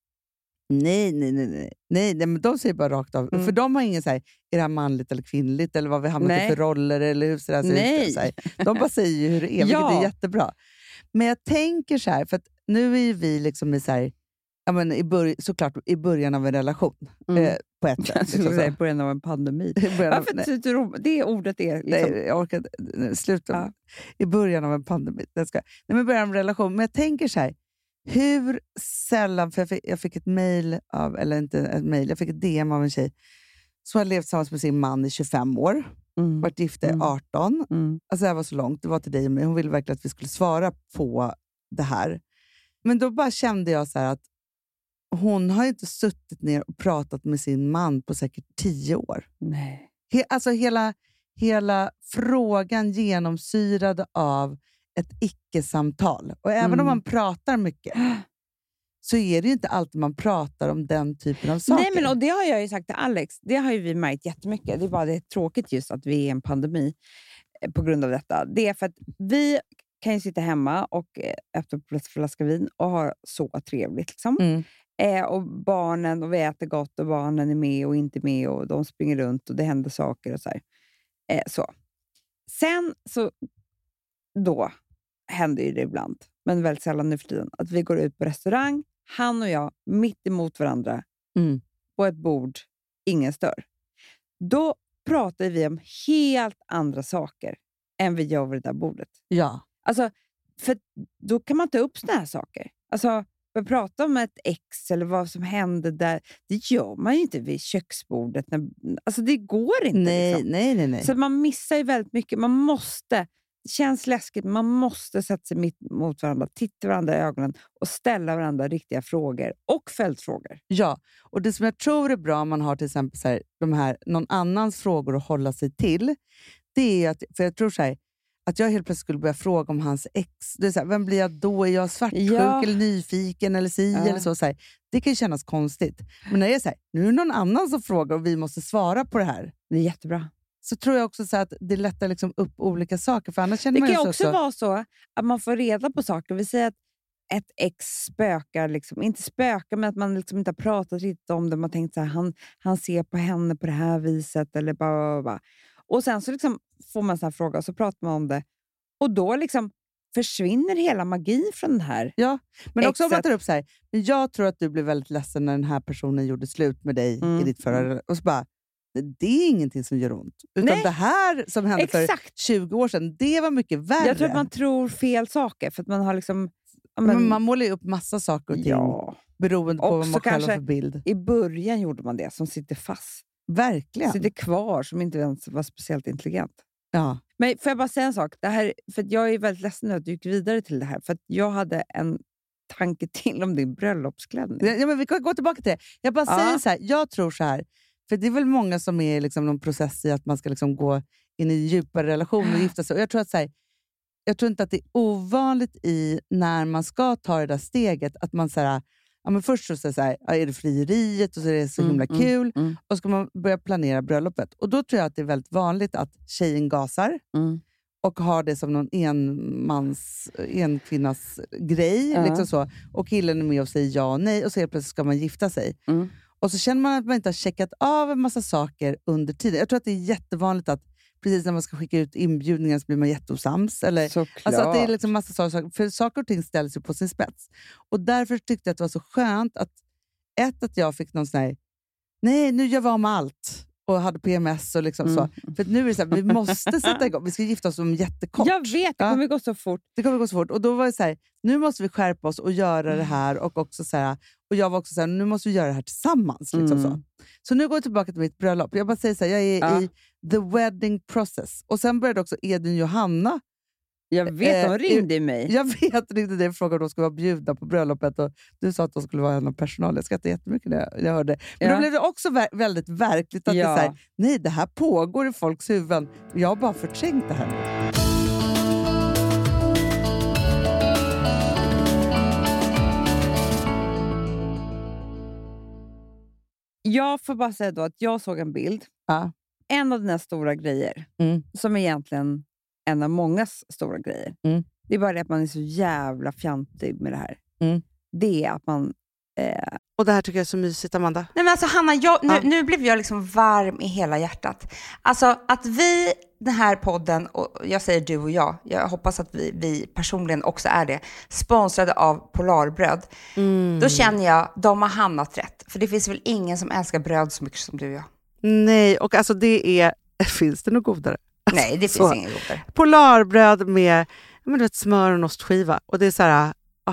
Speaker 3: Nej, men de säger bara rakt av. För de har ingen så här, är det här manligt eller kvinnligt? Eller vad vi hamnat i för roller? Eller hur ser det ut? Så här. De bara säger ju hur det är, vilket är jättebra. Men jag tänker så här, för att nu är ju vi liksom i så här, ja, men såklart i början av en relation. På ett sätt. Liksom
Speaker 4: I början av en pandemi. Varför tycker du det ordet är? Liksom...
Speaker 3: Nej, jag orkar sluta. Ja. I början av en pandemi. Nej, men i början av en relation. Men jag tänker så här, hur sällan, för jag fick ett mejl av, eller inte ett mejl, jag fick ett DM av en tjej som har levt tillsammans med sin man i 25 år. Varit gifta i 18. Alltså det här var så långt, det var till dig och mig. Hon ville verkligen att vi skulle svara på det här. Men då bara kände jag så här att hon har inte suttit ner och pratat med sin man på säkert 10 år.
Speaker 4: Nej.
Speaker 3: Alltså hela frågan genomsyrade av ett icke-samtal. Och även om man pratar mycket så är det ju inte alltid man pratar om den typen av saker.
Speaker 4: Nej, men och det har jag ju sagt till Alex. Det har ju vi märkt jättemycket. Det är bara det är tråkigt just att vi är i en pandemi på grund av detta. Det är för att vi kan ju sitta hemma och efter en flaska vin och ha så trevligt. Liksom. Och barnen, och vi äter gott och barnen är med och inte med och de springer runt och det händer saker och så här. Så. Sen så då händer ju det ibland, men väldigt sällan nu för tiden, att vi går ut på restaurang, han och jag mitt emot varandra på ett bord, ingen stör. Då pratar vi om helt andra saker än vi gör vid det där bordet.
Speaker 3: Ja.
Speaker 4: Alltså, för då kan man ta upp såna här saker. Alltså, vi pratar om ett ex eller vad som hände där. Det gör man ju inte vid köksbordet. Alltså det går inte.
Speaker 3: Nej.
Speaker 4: Så man missar ju väldigt mycket. Man måste, det känns läskigt, man måste sätta sig mitt mot varandra, titta varandra i ögonen och ställa varandra riktiga frågor och följdfrågor.
Speaker 3: Ja, och det som jag tror är bra om man har till exempel så här, någon annans frågor att hålla sig till, det är att, för jag tror så här, att jag helt plötsligt skulle börja fråga om hans ex. Det är så här, vem blir jag då? Är jag svartsjuk eller nyfiken eller eller så? Så här. Det kan ju kännas konstigt. Men när det är så här, nu är det någon annan som frågar och vi måste svara på det här.
Speaker 4: Det är jättebra.
Speaker 3: Så tror jag också så att det lättar liksom upp olika saker. För annars känner
Speaker 4: det
Speaker 3: man
Speaker 4: kan också vara så att man får reda på saker. Vi säger att ett ex spökar, liksom, inte spökar, men att man liksom inte har pratat riktigt om det. Man har tänkt så här, han ser på henne på det här viset. Eller bara. Och sen så liksom får man så här fråga och så pratar man om det. Och då liksom försvinner hela magin från den här. Ja, men också om man tar upp så här. Jag tror att du blev väldigt ledsen när den här personen gjorde slut med dig i ditt förra. Och så bara, det är ingenting som gör ont. Utan det här som hände för 20 år sedan, det var mycket värre. Jag tror att man tror fel saker. För att man har liksom... Men man målar ju upp massa saker och ting. Beroende på vad man själv har för bild. I början gjorde man det som sitter fast. Verkligen. Sitter kvar som inte ens var speciellt intelligent.
Speaker 3: Ja.
Speaker 4: Men får jag bara säga en sak? Det här, för jag är väldigt ledsen att du gick vidare till det här. För att jag hade en tanke till om din bröllopsklänning.
Speaker 3: Ja, men vi kan gå tillbaka till det. Jag bara säger så här, jag tror så här. För det är väl många som är liksom någon process i att man ska liksom gå in i en djupare relation och gifta sig. Och jag tror att så här, jag tror inte att det är ovanligt i när man ska ta det där steget att man så här, ja, men först så här, är det frieriet och så är det så himla kul och ska man börja planera bröllopet. Och då tror jag att det är väldigt vanligt att tjejen gasar och har det som någon enkvinnas grej liksom så. Och killen är med och säger ja och nej och så helt plötsligt ska man gifta sig. Och så känner man att man inte har checkat av en massa saker under tiden. Jag tror att det är jättevanligt att precis när man ska skicka ut inbjudningar så blir man jätteosams. Eller, alltså att det är liksom massa saker. För saker och ting ställs ju på sin spets. Och därför tyckte jag att det var så skönt att jag fick någon sån här, nej nu gör vi om allt. Och hade PMS och liksom så. För nu är det så här, vi måste sätta igång. Vi ska gifta oss om jättekort.
Speaker 4: Jag vet, det kommer gå så fort.
Speaker 3: Det kommer gå så fort. Och då var det så här, nu måste vi skärpa oss och göra det här. Och också så här, och jag var också så här, nu måste vi göra det här tillsammans. Liksom så nu går jag tillbaka till mitt bröllop. Jag bara säger så här, jag är i the wedding process. Och sen började också Edvin Johanna.
Speaker 4: Jag vet, de ringde mig.
Speaker 3: Jag vet, ringde dig och frågade om de skulle vara bjudna på bröllopet. Och du sa att de skulle vara en av personal. Jag skrattade jättemycket när jag hörde. Men då blev det också väldigt verkligt att det är så här, nej, det här pågår i folks huvuden. Jag har bara förträngt det här nu.
Speaker 4: Jag får bara säga då att jag såg en bild. En av dina stora grejer. Som egentligen en av mångas stora grejer. Det är bara det att man är så jävla fjantig med det här. Det är att man...
Speaker 3: Och det här tycker jag är så mysigt, Amanda.
Speaker 7: Nej men alltså Hanna, nu blev jag liksom varm i hela hjärtat. Alltså att vi, den här podden, och jag säger du och jag hoppas att vi personligen också är det, sponsrade av Polarbröd. Då känner jag, de har hamnat rätt. För det finns väl ingen som älskar bröd så mycket som du och jag.
Speaker 3: Nej, och alltså det är... Finns det något godare?
Speaker 7: Nej, det finns inget godare.
Speaker 3: Polarbröd med smör och ostskiva. Och det är så här...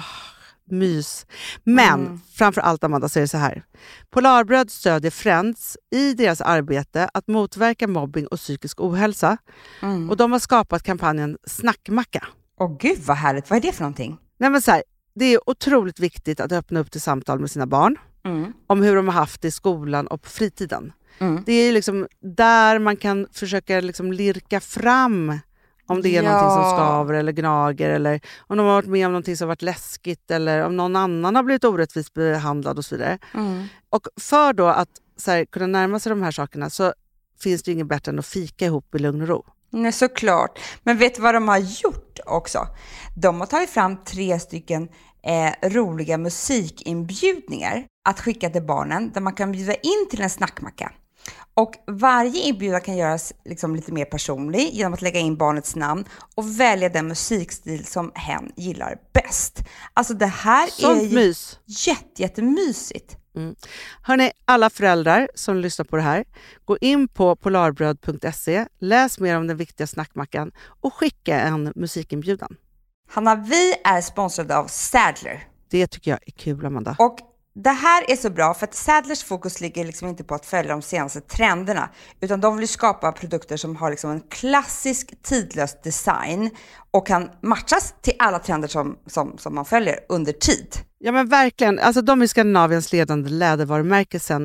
Speaker 3: mys. Men framför allt, Amanda, så är det så här. Polarbröd stödjer Friends i deras arbete att motverka mobbing och psykisk ohälsa. Och de har skapat kampanjen Snackmacka.
Speaker 7: Åh gud vad härligt. Vad är det för någonting?
Speaker 3: Nej, men så här, det är otroligt viktigt att öppna upp till samtal med sina barn. Om hur de har haft det i skolan och på fritiden. Det är liksom där man kan försöka liksom lirka fram om det är någonting som skaver eller gnager, eller om de har varit med om någonting som har varit läskigt, eller om någon annan har blivit orättvist behandlad och så vidare. Och för då att så här, kunna närma sig de här sakerna så finns det inget bättre än att fika ihop i lugn och ro.
Speaker 7: Nej, såklart. Men vet du vad de har gjort också? De har tagit fram 3 stycken roliga musikinbjudningar att skicka till barnen där man kan bjuda in till en snackmacka. Och varje inbjudan kan göras liksom lite mer personlig genom att lägga in barnets namn och välja den musikstil som hen gillar bäst. Alltså det här
Speaker 3: sånt mys.
Speaker 7: Jättemysigt.
Speaker 3: Hörrni, alla föräldrar som lyssnar på det här, gå in på polarbröd.se, läs mer om den viktiga snackmackan och skicka en musikinbjudan.
Speaker 7: Hanna, vi är sponsrade av Sadler.
Speaker 3: Det tycker jag är kul, Amanda.
Speaker 7: Och det här är så bra för att Sadlers fokus ligger liksom inte på att följa de senaste trenderna, utan de vill skapa produkter som har liksom en klassisk tidlös design och kan matchas till alla trender som man följer under tid.
Speaker 3: Ja men verkligen, alltså de är Skandinaviens ledande lädervarumärke sedan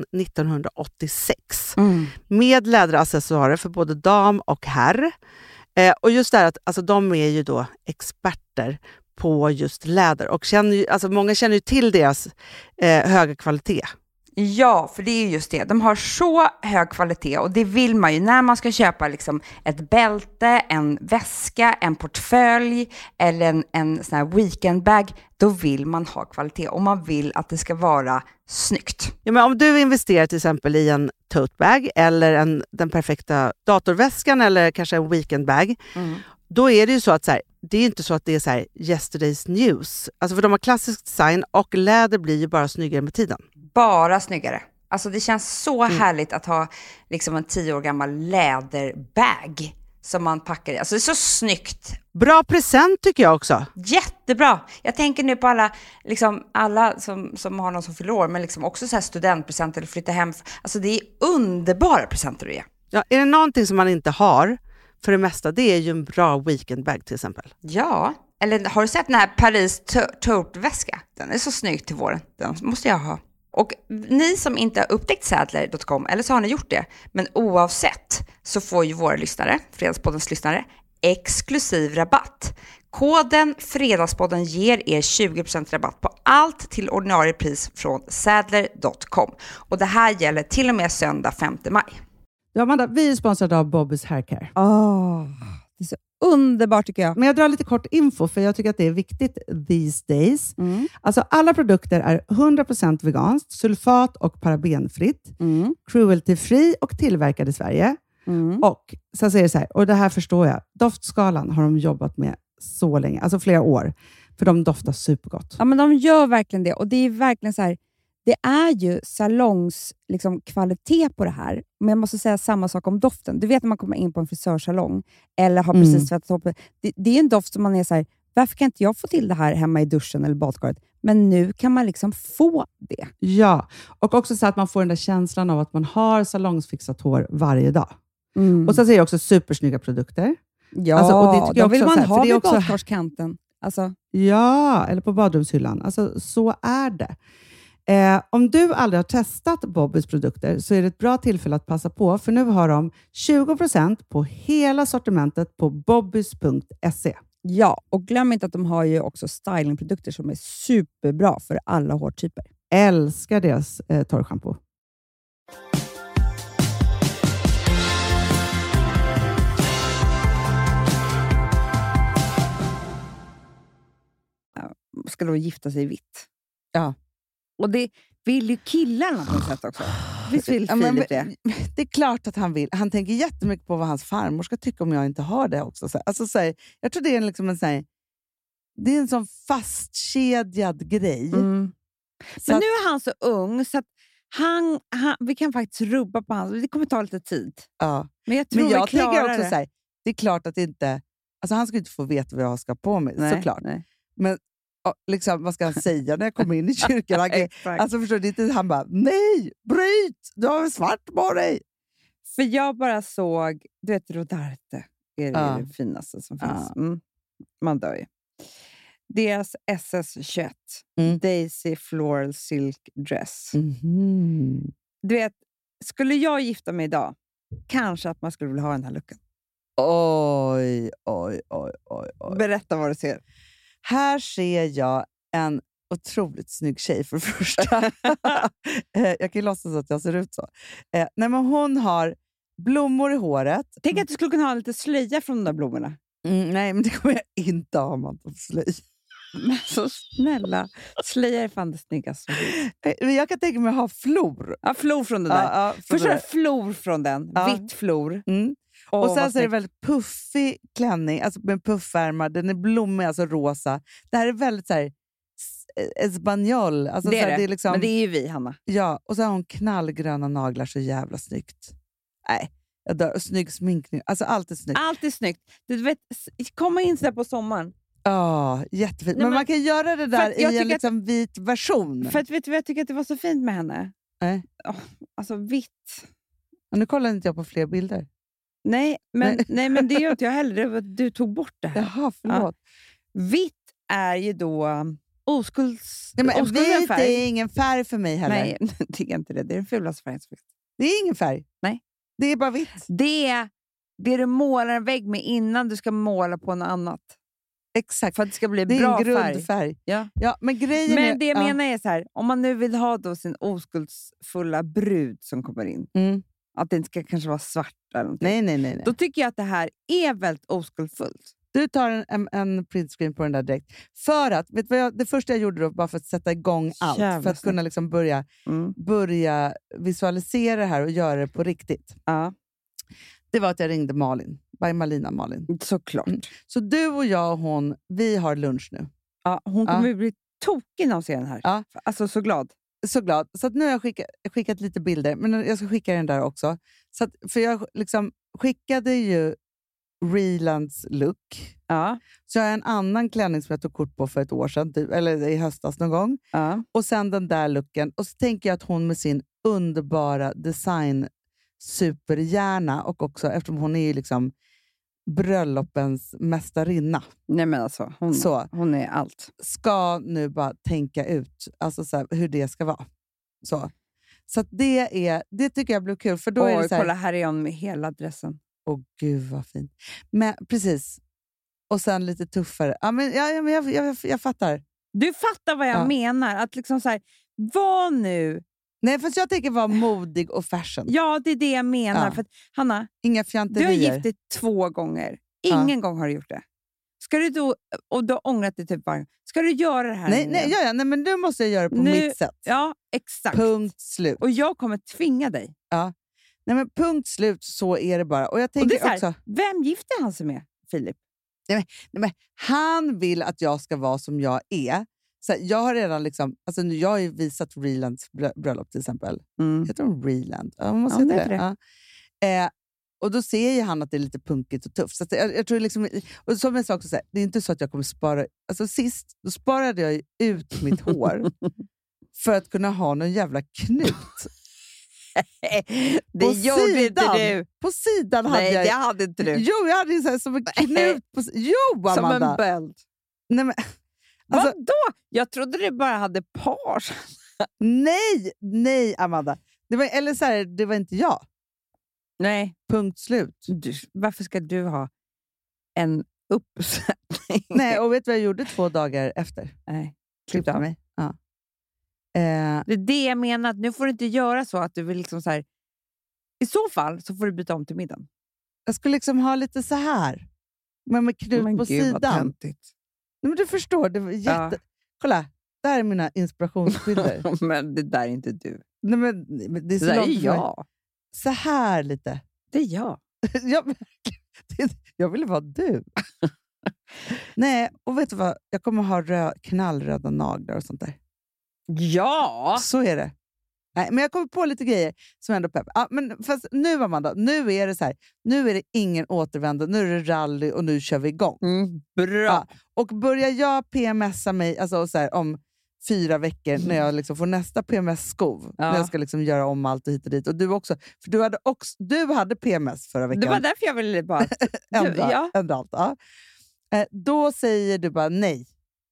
Speaker 3: 1986 med läderaccessoarer för både dam och herr. Och just det här att alltså, de är ju då experter på just läder och många känner ju till deras höga kvalitet.
Speaker 7: Ja, för det är just det. De har så hög kvalitet och det vill man ju när man ska köpa liksom ett bälte, en väska, en portfölj eller en sån här weekendbag. Då vill man ha kvalitet och man vill att det ska vara snyggt.
Speaker 3: Ja, men om du investerar till exempel i en tote bag eller den perfekta datorväskan eller kanske en weekendbag, då är det ju så att så här, det är inte så att det är så här yesterday's news. Alltså för de har klassisk design och läder blir ju bara snyggare med tiden.
Speaker 7: Bara snyggare. Alltså det känns så härligt att ha liksom en 10 år gammal läderbag som man packar i. Alltså det är så snyggt.
Speaker 3: Bra present tycker jag också.
Speaker 7: Jättebra. Jag tänker nu på alla som har någon som fyller år, men liksom också så här studentpresent eller flytta hem. Alltså det är underbara presenter att ge.
Speaker 3: Ja, är det någonting som man inte har för det mesta. Det är ju en bra weekendbag till exempel.
Speaker 7: Ja, eller har du sett den här Paris tote-väska? Den är så snygg till våren. Den måste jag ha. Och ni som inte har upptäckt Sadler.com, eller så har ni gjort det, men oavsett så får ju våra lyssnare, Fredagspoddens lyssnare, exklusiv rabatt. Koden Fredagspodden ger er 20% rabatt på allt till ordinarie pris från Sadler.com. Och det här gäller till och med söndag 5 maj.
Speaker 3: Ja, Amanda, vi är sponsrade av Bobby's Haircare.
Speaker 4: Det är så underbart tycker jag.
Speaker 3: Men jag drar lite kort info för jag tycker att det är viktigt these days. Alltså alla produkter är 100% veganskt, sulfat- och parabenfritt, cruelty-free och tillverkade i Sverige. Och så säger det så här, och det här förstår jag, doftskalan har de jobbat med så länge, alltså flera år, för de doftar supergott.
Speaker 4: Ja, men de gör verkligen det, och det är verkligen så här, det är ju salongs liksom, kvalitet på det här, men jag måste säga samma sak om doften. Du vet när man kommer in på en frisörsalong eller har precis tvättat upp, det är en doft som man är så här, varför kan inte jag få till det här hemma i duschen eller badkaret? Men nu kan man liksom få det.
Speaker 3: Ja, och också så att man får den där känslan av att man har salongsfixat hår varje dag. Och så säger jag också supersnygga produkter.
Speaker 4: Ja,
Speaker 3: alltså, och det tycker jag
Speaker 4: vill
Speaker 3: också,
Speaker 4: man
Speaker 3: så här,
Speaker 4: ha
Speaker 3: för det är
Speaker 4: vid
Speaker 3: också
Speaker 4: badkarskanten. Alltså.
Speaker 3: Ja, eller på badrumshyllan. Alltså, så är det. Om du aldrig har testat Bobbys produkter så är det ett bra tillfälle att passa på, för nu har de 20% på hela sortimentet på bobbys.se.
Speaker 4: Ja, och glöm inte att de har ju också stylingprodukter som är superbra för alla hårtyper.
Speaker 3: Älskar deras torrschampo.
Speaker 4: Ska då gifta sig i vitt.
Speaker 3: Ja.
Speaker 4: Och det vill ju killarna på något sätt också. Visst vill Filip det?
Speaker 3: Det är klart att han vill. Han tänker jättemycket på vad hans farmor ska tycka om jag inte har det också. Alltså, så här, jag tror det är liksom en, så här, det är en sån fastkedjad grej.
Speaker 4: Men nu är han så ung så att vi kan faktiskt rubba på hans. Det kommer ta lite tid.
Speaker 3: Ja.
Speaker 4: Men jag tror
Speaker 3: jag tänker också
Speaker 4: det.
Speaker 3: så här, det är klart att inte, alltså han ska inte få veta vad jag ska på mig, såklart.
Speaker 4: Nej.
Speaker 3: Men liksom, vad ska han säga när jag kommer in i kyrkan? Alltså förstår du inte? Han bara, nej, bryt! Du har svart på dig!
Speaker 4: För jag bara såg, du vet, Rodarte är det finaste som finns. Man dör ju. Deras SS21 Daisy Floral Silk Dress. Du vet, skulle jag gifta mig idag, kanske att man skulle vilja ha den här looken.
Speaker 3: Oj.
Speaker 4: Berätta vad du ser.
Speaker 3: Här ser jag en otroligt snygg tjej för det första. Jag kan ju låtsas att jag ser ut så. Nej, men hon har blommor i håret.
Speaker 4: Tänk att du skulle kunna ha lite slöja från de där blommorna.
Speaker 3: Nej, men det kommer jag inte ha, man på slöja.
Speaker 4: Men så snälla. Slöja är fan det snyggaste.
Speaker 3: Men jag kan tänka mig att ha flor.
Speaker 4: Ja, flor från den där. Först är det flor från den. Vitt flor.
Speaker 3: Och sen så är det väldigt puffig klänning, alltså med puffärmar. Den är blommig, alltså rosa. Det här är väldigt så här espanjol. Alltså,
Speaker 4: det är
Speaker 3: så här,
Speaker 4: det.
Speaker 3: Det är liksom,
Speaker 4: men det är ju vi, Hanna.
Speaker 3: Ja, och så har hon knallgröna naglar, så jävla snyggt. Nej, jag dör. Och snygg sminkning. Alltså allt är snyggt.
Speaker 4: Allt är snyggt. Du vet, komma in så där på sommaren.
Speaker 3: Ja, jättefint. Men man kan göra det där i en liksom vit version.
Speaker 4: För att, vet du vad jag tycker att det var så fint med henne?
Speaker 3: Nej.
Speaker 4: Alltså vitt.
Speaker 3: Och nu kollar inte jag på fler bilder.
Speaker 4: Nej, men det gör inte jag heller. Du tog bort det här.
Speaker 3: Jaha, förlåt.
Speaker 4: Ja. Vitt är ju då oskulds...
Speaker 3: Nej, men vit är ingen färg för mig heller.
Speaker 4: Nej, det är inte det. Det är den fulaste färgen som finns.
Speaker 3: Det är ingen färg.
Speaker 4: Nej.
Speaker 3: Det är bara vitt.
Speaker 4: Det är det du målar en vägg med innan du ska måla på något annat.
Speaker 3: Exakt.
Speaker 4: För att det ska bli
Speaker 3: det
Speaker 4: bra
Speaker 3: är en grundfärg.
Speaker 4: Ja,
Speaker 3: men grejen
Speaker 4: men det jag menar är så här, om man nu vill ha då sin oskuldsfulla brud som kommer in, att det inte ska kanske vara svart eller någonting.
Speaker 3: Nej.
Speaker 4: Då tycker jag att det här är väldigt oskuldsfullt.
Speaker 3: Du tar en printscreen på den där direkt. För att, vet du vad det första jag gjorde då, bara för att sätta igång allt.
Speaker 4: Jävla
Speaker 3: för att kunna liksom börja visualisera det här och göra det på riktigt.
Speaker 4: Ja.
Speaker 3: Det var att jag ringde Malin. By Malina Malin.
Speaker 4: Såklart.
Speaker 3: Så du och jag och hon, vi har lunch nu.
Speaker 4: Ja, hon kommer bli tokig när hon ser den här.
Speaker 3: Ja.
Speaker 4: Alltså så glad.
Speaker 3: Så glad. Så att nu har jag skickat lite bilder, men jag ska skicka den där också. Så att, för jag liksom skickade ju Relands look.
Speaker 4: Ja.
Speaker 3: Så jag har en annan klänning som jag tog kort på för ett år sedan, typ, eller i höstas någon gång.
Speaker 4: Ja.
Speaker 3: Och sen den där looken. Och så tänker jag att hon med sin underbara design superhjärna, och också eftersom hon är ju liksom bröllopens mästarinna.
Speaker 4: Nej men alltså, hon är allt.
Speaker 3: Ska nu bara tänka ut alltså så här, hur det ska vara. Så att det tycker jag blev kul. För då är det så här,
Speaker 4: kolla här är hon med hela dressen.
Speaker 3: Åh gud vad fint. Men precis. Och sen lite tuffare. Ja, men jag fattar.
Speaker 4: Du fattar vad jag menar. Att liksom så här, vad nu?
Speaker 3: Nej, fast jag tänker vara modig och fashion.
Speaker 4: Ja, det är det jag menar.
Speaker 3: Ja.
Speaker 4: För att, Hanna,
Speaker 3: inga fjanterier.
Speaker 4: Du har gift dig 2 gånger. Ingen gång har du gjort det. Ska du då, och du har ångrat dig typ varje. Ska du göra det här?
Speaker 3: Nej, men nu måste jag göra det på mitt sätt.
Speaker 4: Ja, exakt.
Speaker 3: Punkt slut.
Speaker 4: Och jag kommer tvinga dig.
Speaker 3: Ja. Nej, men punkt slut, så är det bara. Och jag tänker
Speaker 4: och det är
Speaker 3: också...
Speaker 4: Vem gifter han sig med, Filip?
Speaker 3: Nej, men han vill att jag ska vara som jag är. Så jag har redan liksom... Alltså, jag har ju visat Relands bröllop till exempel. Heter de Reland? Ja, man måste heta det. Ja. Och då ser ju han att det är lite punkigt och tufft. Så att jag tror liksom... Och som jag sa också, så här, det är inte så att jag kommer spara... Alltså sist, då sparade jag ju ut mitt hår för att kunna ha någon jävla knut.
Speaker 4: Det gjorde inte du.
Speaker 3: På sidan hade jag...
Speaker 4: Nej, det hade inte du.
Speaker 3: Jo, jag hade så här, som en knut på... Jo, Amanda.
Speaker 4: Som en böld.
Speaker 3: Nej, men... Alltså...
Speaker 4: Vadå? Jag trodde du bara hade par.
Speaker 3: Nej, Amanda. Eller så här, det var inte jag.
Speaker 4: Nej.
Speaker 3: Punkt slut.
Speaker 4: Varför ska du ha en uppsättning?
Speaker 3: Nej, och vet du vad jag gjorde 2 dagar efter?
Speaker 4: Nej.
Speaker 3: Klippte av mig. Ja.
Speaker 4: Det är det jag menar. Nu får du inte göra så att du vill liksom så här... I så fall så får du byta om till middagen.
Speaker 3: Jag skulle liksom ha lite så här. Men med knut på sidan.
Speaker 4: Vad töntigt.
Speaker 3: Nej, men du förstår. Det var Kolla, där är mina inspirationsbilder.
Speaker 4: Men det där är inte du.
Speaker 3: Nej, men det är så
Speaker 4: där
Speaker 3: långt
Speaker 4: är jag.
Speaker 3: Så här lite.
Speaker 4: Det är jag.
Speaker 3: Jag ville vara du. Nej, och vet du vad? Jag kommer ha knallröda naglar och sånt där.
Speaker 4: Ja!
Speaker 3: Så är det. Nej, men jag kommer på lite grejer som ändå peppar. Ja, men fast nu, Amanda, nu är det så här. Nu är det ingen återvändo. Nu är det rally och nu kör vi igång.
Speaker 4: Bra.
Speaker 3: Ja, och börjar jag PMSa mig alltså, så här, om 4 veckor när jag liksom får nästa PMS-skov. När jag ska liksom göra om allt och hit och dit. Och du också. För du hade PMS förra veckan.
Speaker 4: Det var därför jag ville bara...
Speaker 3: ändra allt. Ja. Då säger du bara nej.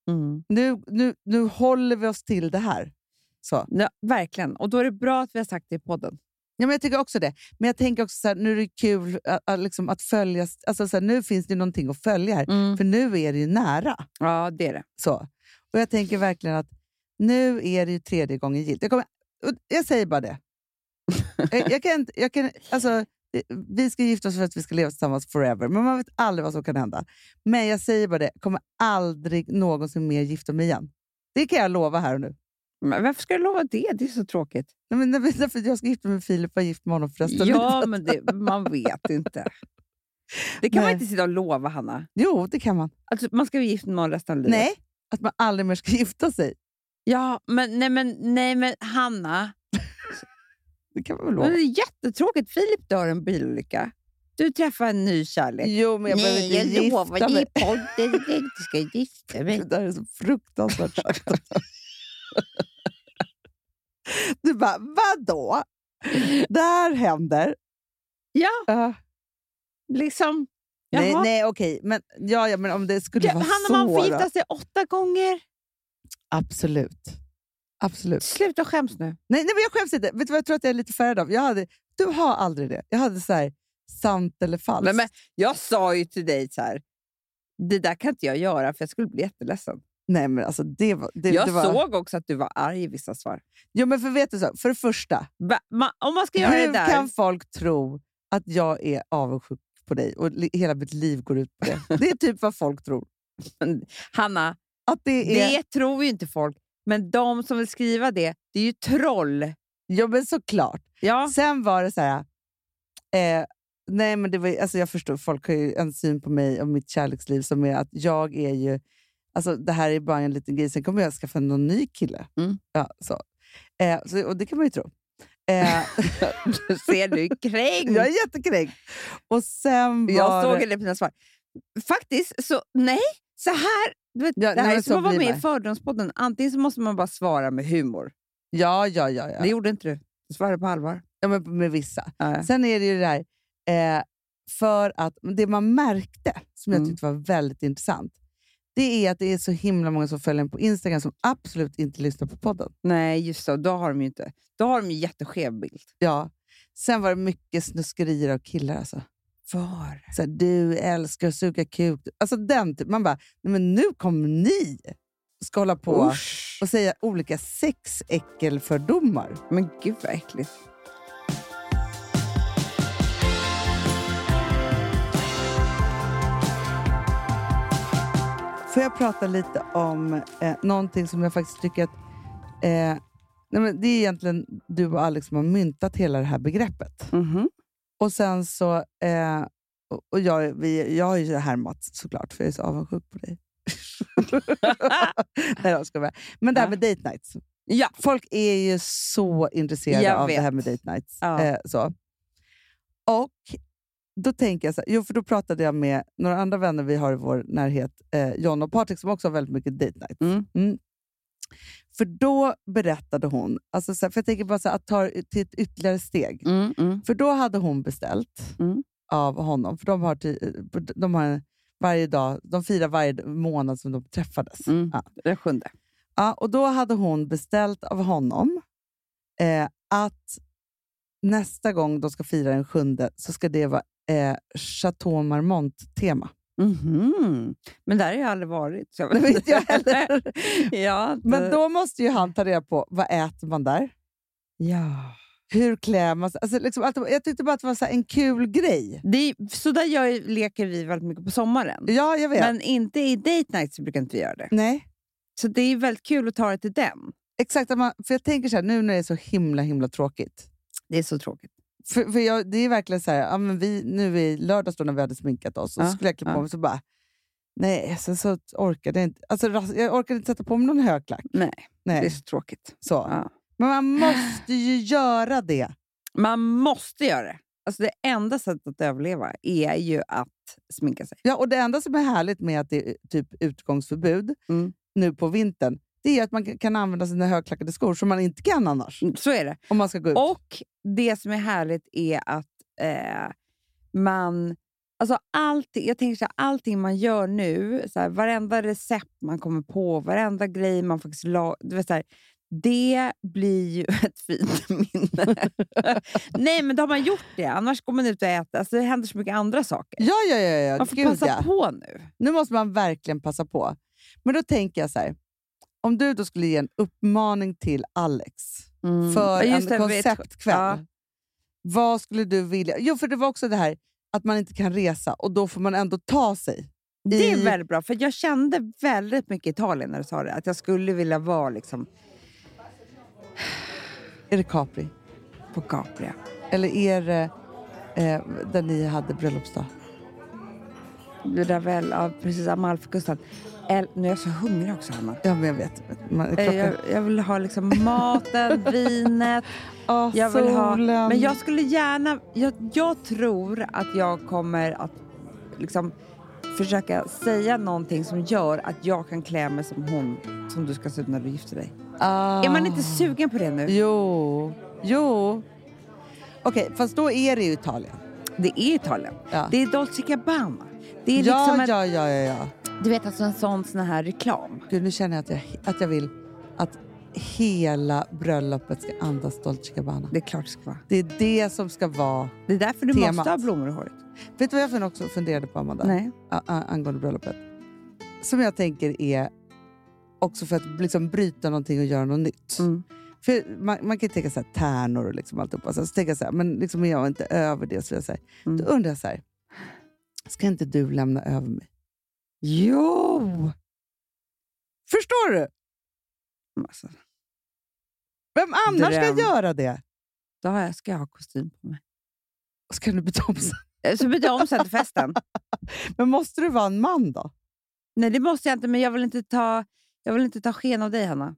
Speaker 3: Nu håller vi oss till det här. Så.
Speaker 4: Ja, verkligen. Och då är det bra att vi har sagt det i podden.
Speaker 3: Ja, men jag tycker också det. Men jag tänker också så här, nu är det kul liksom att följa. Alltså så här, nu finns det någonting att följa här. För nu är det ju nära.
Speaker 4: Ja, det är det.
Speaker 3: Så. Och jag tänker verkligen att nu är det ju 3:e gången gilt. Jag säger bara det. jag kan, alltså, vi ska gifta oss för att vi ska leva tillsammans forever. Men man vet aldrig vad som kan hända. Men jag säger bara det. Jag kommer aldrig någonsin mer gifta mig igen. Det kan jag lova här och nu.
Speaker 4: Men varför ska du lova det? Det är så tråkigt.
Speaker 3: Nej, men därför jag ska gifta mig med Filip och vara gift med honom för resten.
Speaker 4: Ja, men man vet inte. Det kan man inte sitta och lova, Hanna.
Speaker 3: Jo, det kan man.
Speaker 4: Alltså, man ska bli gift med någon resten av livet.
Speaker 3: Nej, att man aldrig mer ska gifta sig.
Speaker 4: Ja, men nej, men Hanna.
Speaker 3: Det kan man väl lova.
Speaker 4: Det är jättetråkigt. Filip dör en bilolycka. Du träffar en ny kärlek.
Speaker 3: Jo, men jag behöver inte gifta mig.
Speaker 4: Nej, jag lovar i podden. Du ska gifta mig.
Speaker 3: Det där är så fruktansvärt sagt. Du bara, vadå? Det här händer.
Speaker 4: Ja. Liksom.
Speaker 3: Nej, okej. Men, men om det skulle vara
Speaker 4: Hanna,
Speaker 3: så...
Speaker 4: man får gifta sig 8 gånger.
Speaker 3: Absolut.
Speaker 4: Sluta skäms nu.
Speaker 3: Nej, men jag skäms inte. Vet du vad jag tror att jag är lite färd av? Du har aldrig det. Jag hade så här, sant eller falskt.
Speaker 4: Men jag sa ju till dig så här, det där kan inte jag göra för jag skulle bli jätteledsen.
Speaker 3: Nej, men alltså
Speaker 4: jag såg också att du var arg i vissa svar.
Speaker 3: Jo, men vet du så, för det första.
Speaker 4: Om man ska göra det där.
Speaker 3: Hur kan folk tro att jag är avundsjuk på dig och hela mitt liv går ut på det? Det är typ vad folk tror.
Speaker 4: Hanna,
Speaker 3: att det
Speaker 4: tror ju inte folk. Men de som vill skriva det är ju troll.
Speaker 3: Ja, men såklart.
Speaker 4: Ja.
Speaker 3: Sen var det så här... nej, men det var, alltså jag förstår, folk har ju en syn på mig och mitt kärleksliv som är att jag är ju... Alltså det här är bara en liten grej. Sen kommer jag skaffa någon ny kille. Ja, så. Och det kan man ju tro.
Speaker 4: Ser du kränkt?
Speaker 3: Jag är jättekränkt. Och sen var
Speaker 4: jag såg det på dina svar. Faktiskt, så nej. Så här... det här är som att vara med i Fördomspodden. Antingen så måste man bara svara med humor.
Speaker 3: Ja.
Speaker 4: Det gjorde inte du. Du svarade på allvar.
Speaker 3: Ja, men med vissa. Sen är det ju det där... För att det man märkte, som jag tyckte var väldigt intressant, det är att det är så himla många som följer på Instagram som absolut inte lyssnar på podden.
Speaker 4: Nej, just så. Då har de ju inte. Då har de ju jätteskev bild.
Speaker 3: Ja. Sen var det mycket snuskerier av killar alltså.
Speaker 4: Var?
Speaker 3: Så här, du älskar att suga kuk. Alltså den typ. Man bara, nej men nu kommer ni ska hålla på och säga olika sexäckelfördomar.
Speaker 4: Men gud vad äckligt.
Speaker 3: Får jag prata lite om någonting som jag faktiskt tycker att nej men det är egentligen du och Alex som har myntat hela det här begreppet.
Speaker 4: Mm-hmm.
Speaker 3: Och sen så och jag har ju härmat såklart, för jag är så avundsjuk på dig. Nej, jag ska men det här med date nights.
Speaker 4: Ja.
Speaker 3: Folk är ju så intresserade av det här med date nights.
Speaker 4: Ja.
Speaker 3: Så. Och då tänker jag så här, för då pratade jag med några andra vänner vi har i vår närhet, John och Patrik, som också har väldigt mycket date nights. För då berättade hon, alltså så här, för jag tänker bara så här, att ta till ett ytterligare steg. För då hade hon beställt av honom, för de har varje dag, de firar varje månad som de träffades.
Speaker 4: Det 7.
Speaker 3: Ja, och då hade hon beställt av honom att nästa gång de ska fira den 7 så ska det vara Chateau Marmont-tema.
Speaker 4: Men där har jag aldrig varit. Så
Speaker 3: det vet jag heller.
Speaker 4: Ja,
Speaker 3: men då måste ju han ta reda på, vad äter man där?
Speaker 4: Ja.
Speaker 3: Hur klär man sig? Alltså, liksom, jag tyckte bara att det var så här en kul grej.
Speaker 4: Så där leker vi väldigt mycket på sommaren.
Speaker 3: Ja, jag vet.
Speaker 4: Men inte i date night så brukar inte vi göra det.
Speaker 3: Nej.
Speaker 4: Så det är väldigt kul att ta det till den.
Speaker 3: Exakt, för jag tänker så här, nu när det är så himla tråkigt.
Speaker 4: Det är så tråkigt.
Speaker 3: För det är verkligen så här, ja, men nu i lördags då när vi hade sminkat oss, och så skulle jag klä på mig så bara, nej, sen så orkade jag inte. Alltså, jag orkade inte sätta på mig någon högklack.
Speaker 4: Nej. Det är så tråkigt.
Speaker 3: Så.
Speaker 4: Ja.
Speaker 3: Men man måste ju göra det.
Speaker 4: Man måste göra det. Alltså det enda sättet att överleva är ju att sminka sig.
Speaker 3: Ja, och det enda som är härligt med att det är typ utgångsförbud nu på vintern, det är att man kan använda sina högklackade skor som man inte kan annars.
Speaker 4: Så är det.
Speaker 3: Om man ska gå ut.
Speaker 4: Och det som är härligt är att man... Alltså jag tänker så här, allting man gör nu, så här, varenda recept man kommer på, varenda grej man faktiskt det blir ju ett fint minne. Nej, men då har man gjort det. Annars går man ut och äter. Alltså, det händer så mycket andra saker.
Speaker 3: Ja.
Speaker 4: Man får passa på nu.
Speaker 3: Nu måste man verkligen passa på. Men då tänker jag så här. Om du då skulle ge en uppmaning till Alex för en konceptkväll. Vad skulle du vilja? Jo, för det var också det här att man inte kan resa och då får man ändå ta sig.
Speaker 4: Det är väldigt bra. För jag kände väldigt mycket i Italien när du sa det. Att jag skulle vilja vara liksom...
Speaker 3: Är det Capri?
Speaker 4: På Capri.
Speaker 3: Eller är det där ni hade bröllopsdag?
Speaker 4: Det där väl, precis, Amalfikusten. Nu är jag så hungrig också, Hanna.
Speaker 3: Ja, men jag vet.
Speaker 4: Jag vill ha liksom maten, vinet. Jag vill ha, men jag skulle gärna... Jag tror att jag kommer att liksom försöka säga någonting som gör att jag kan klä mig som hon som du ska se ut när du gifter dig. Är man inte sugen på det nu?
Speaker 3: Jo. Okej, fast då är det ju Italien.
Speaker 4: Det är Italien. Ja. Det är Dolce Gabbana. Det är liksom
Speaker 3: ja.
Speaker 4: Du vet, alltså en sån här reklam.
Speaker 3: Gud, nu känner jag att jag vill att hela bröllopet ska andas Dolce Gabbana.
Speaker 4: Det är klart det ska vara.
Speaker 3: Det är det som ska vara
Speaker 4: Det är därför du
Speaker 3: temat.
Speaker 4: måste ha blommor i håret.
Speaker 3: Vet du vad jag också funderade på, Amanda?
Speaker 4: Nej.
Speaker 3: Angående bröllopet. Som jag tänker är också för att liksom bryta någonting och göra något nytt. För man kan ju tänka så här, tärnor och liksom alltihopa. Så tänker jag så här, men liksom är jag inte över det, så jag säger. Då undrar jag så här, ska inte du lämna över mig?
Speaker 4: Jo!
Speaker 3: Förstår du?
Speaker 4: Alltså,
Speaker 3: vem annars ska göra det?
Speaker 4: Då ska jag ha kostym på mig.
Speaker 3: Och ska du byta om sen?
Speaker 4: Så byta om sen till festen.
Speaker 3: Men måste du vara en man då?
Speaker 4: Nej, det måste jag inte, men jag vill inte ta sken av dig, Hanna.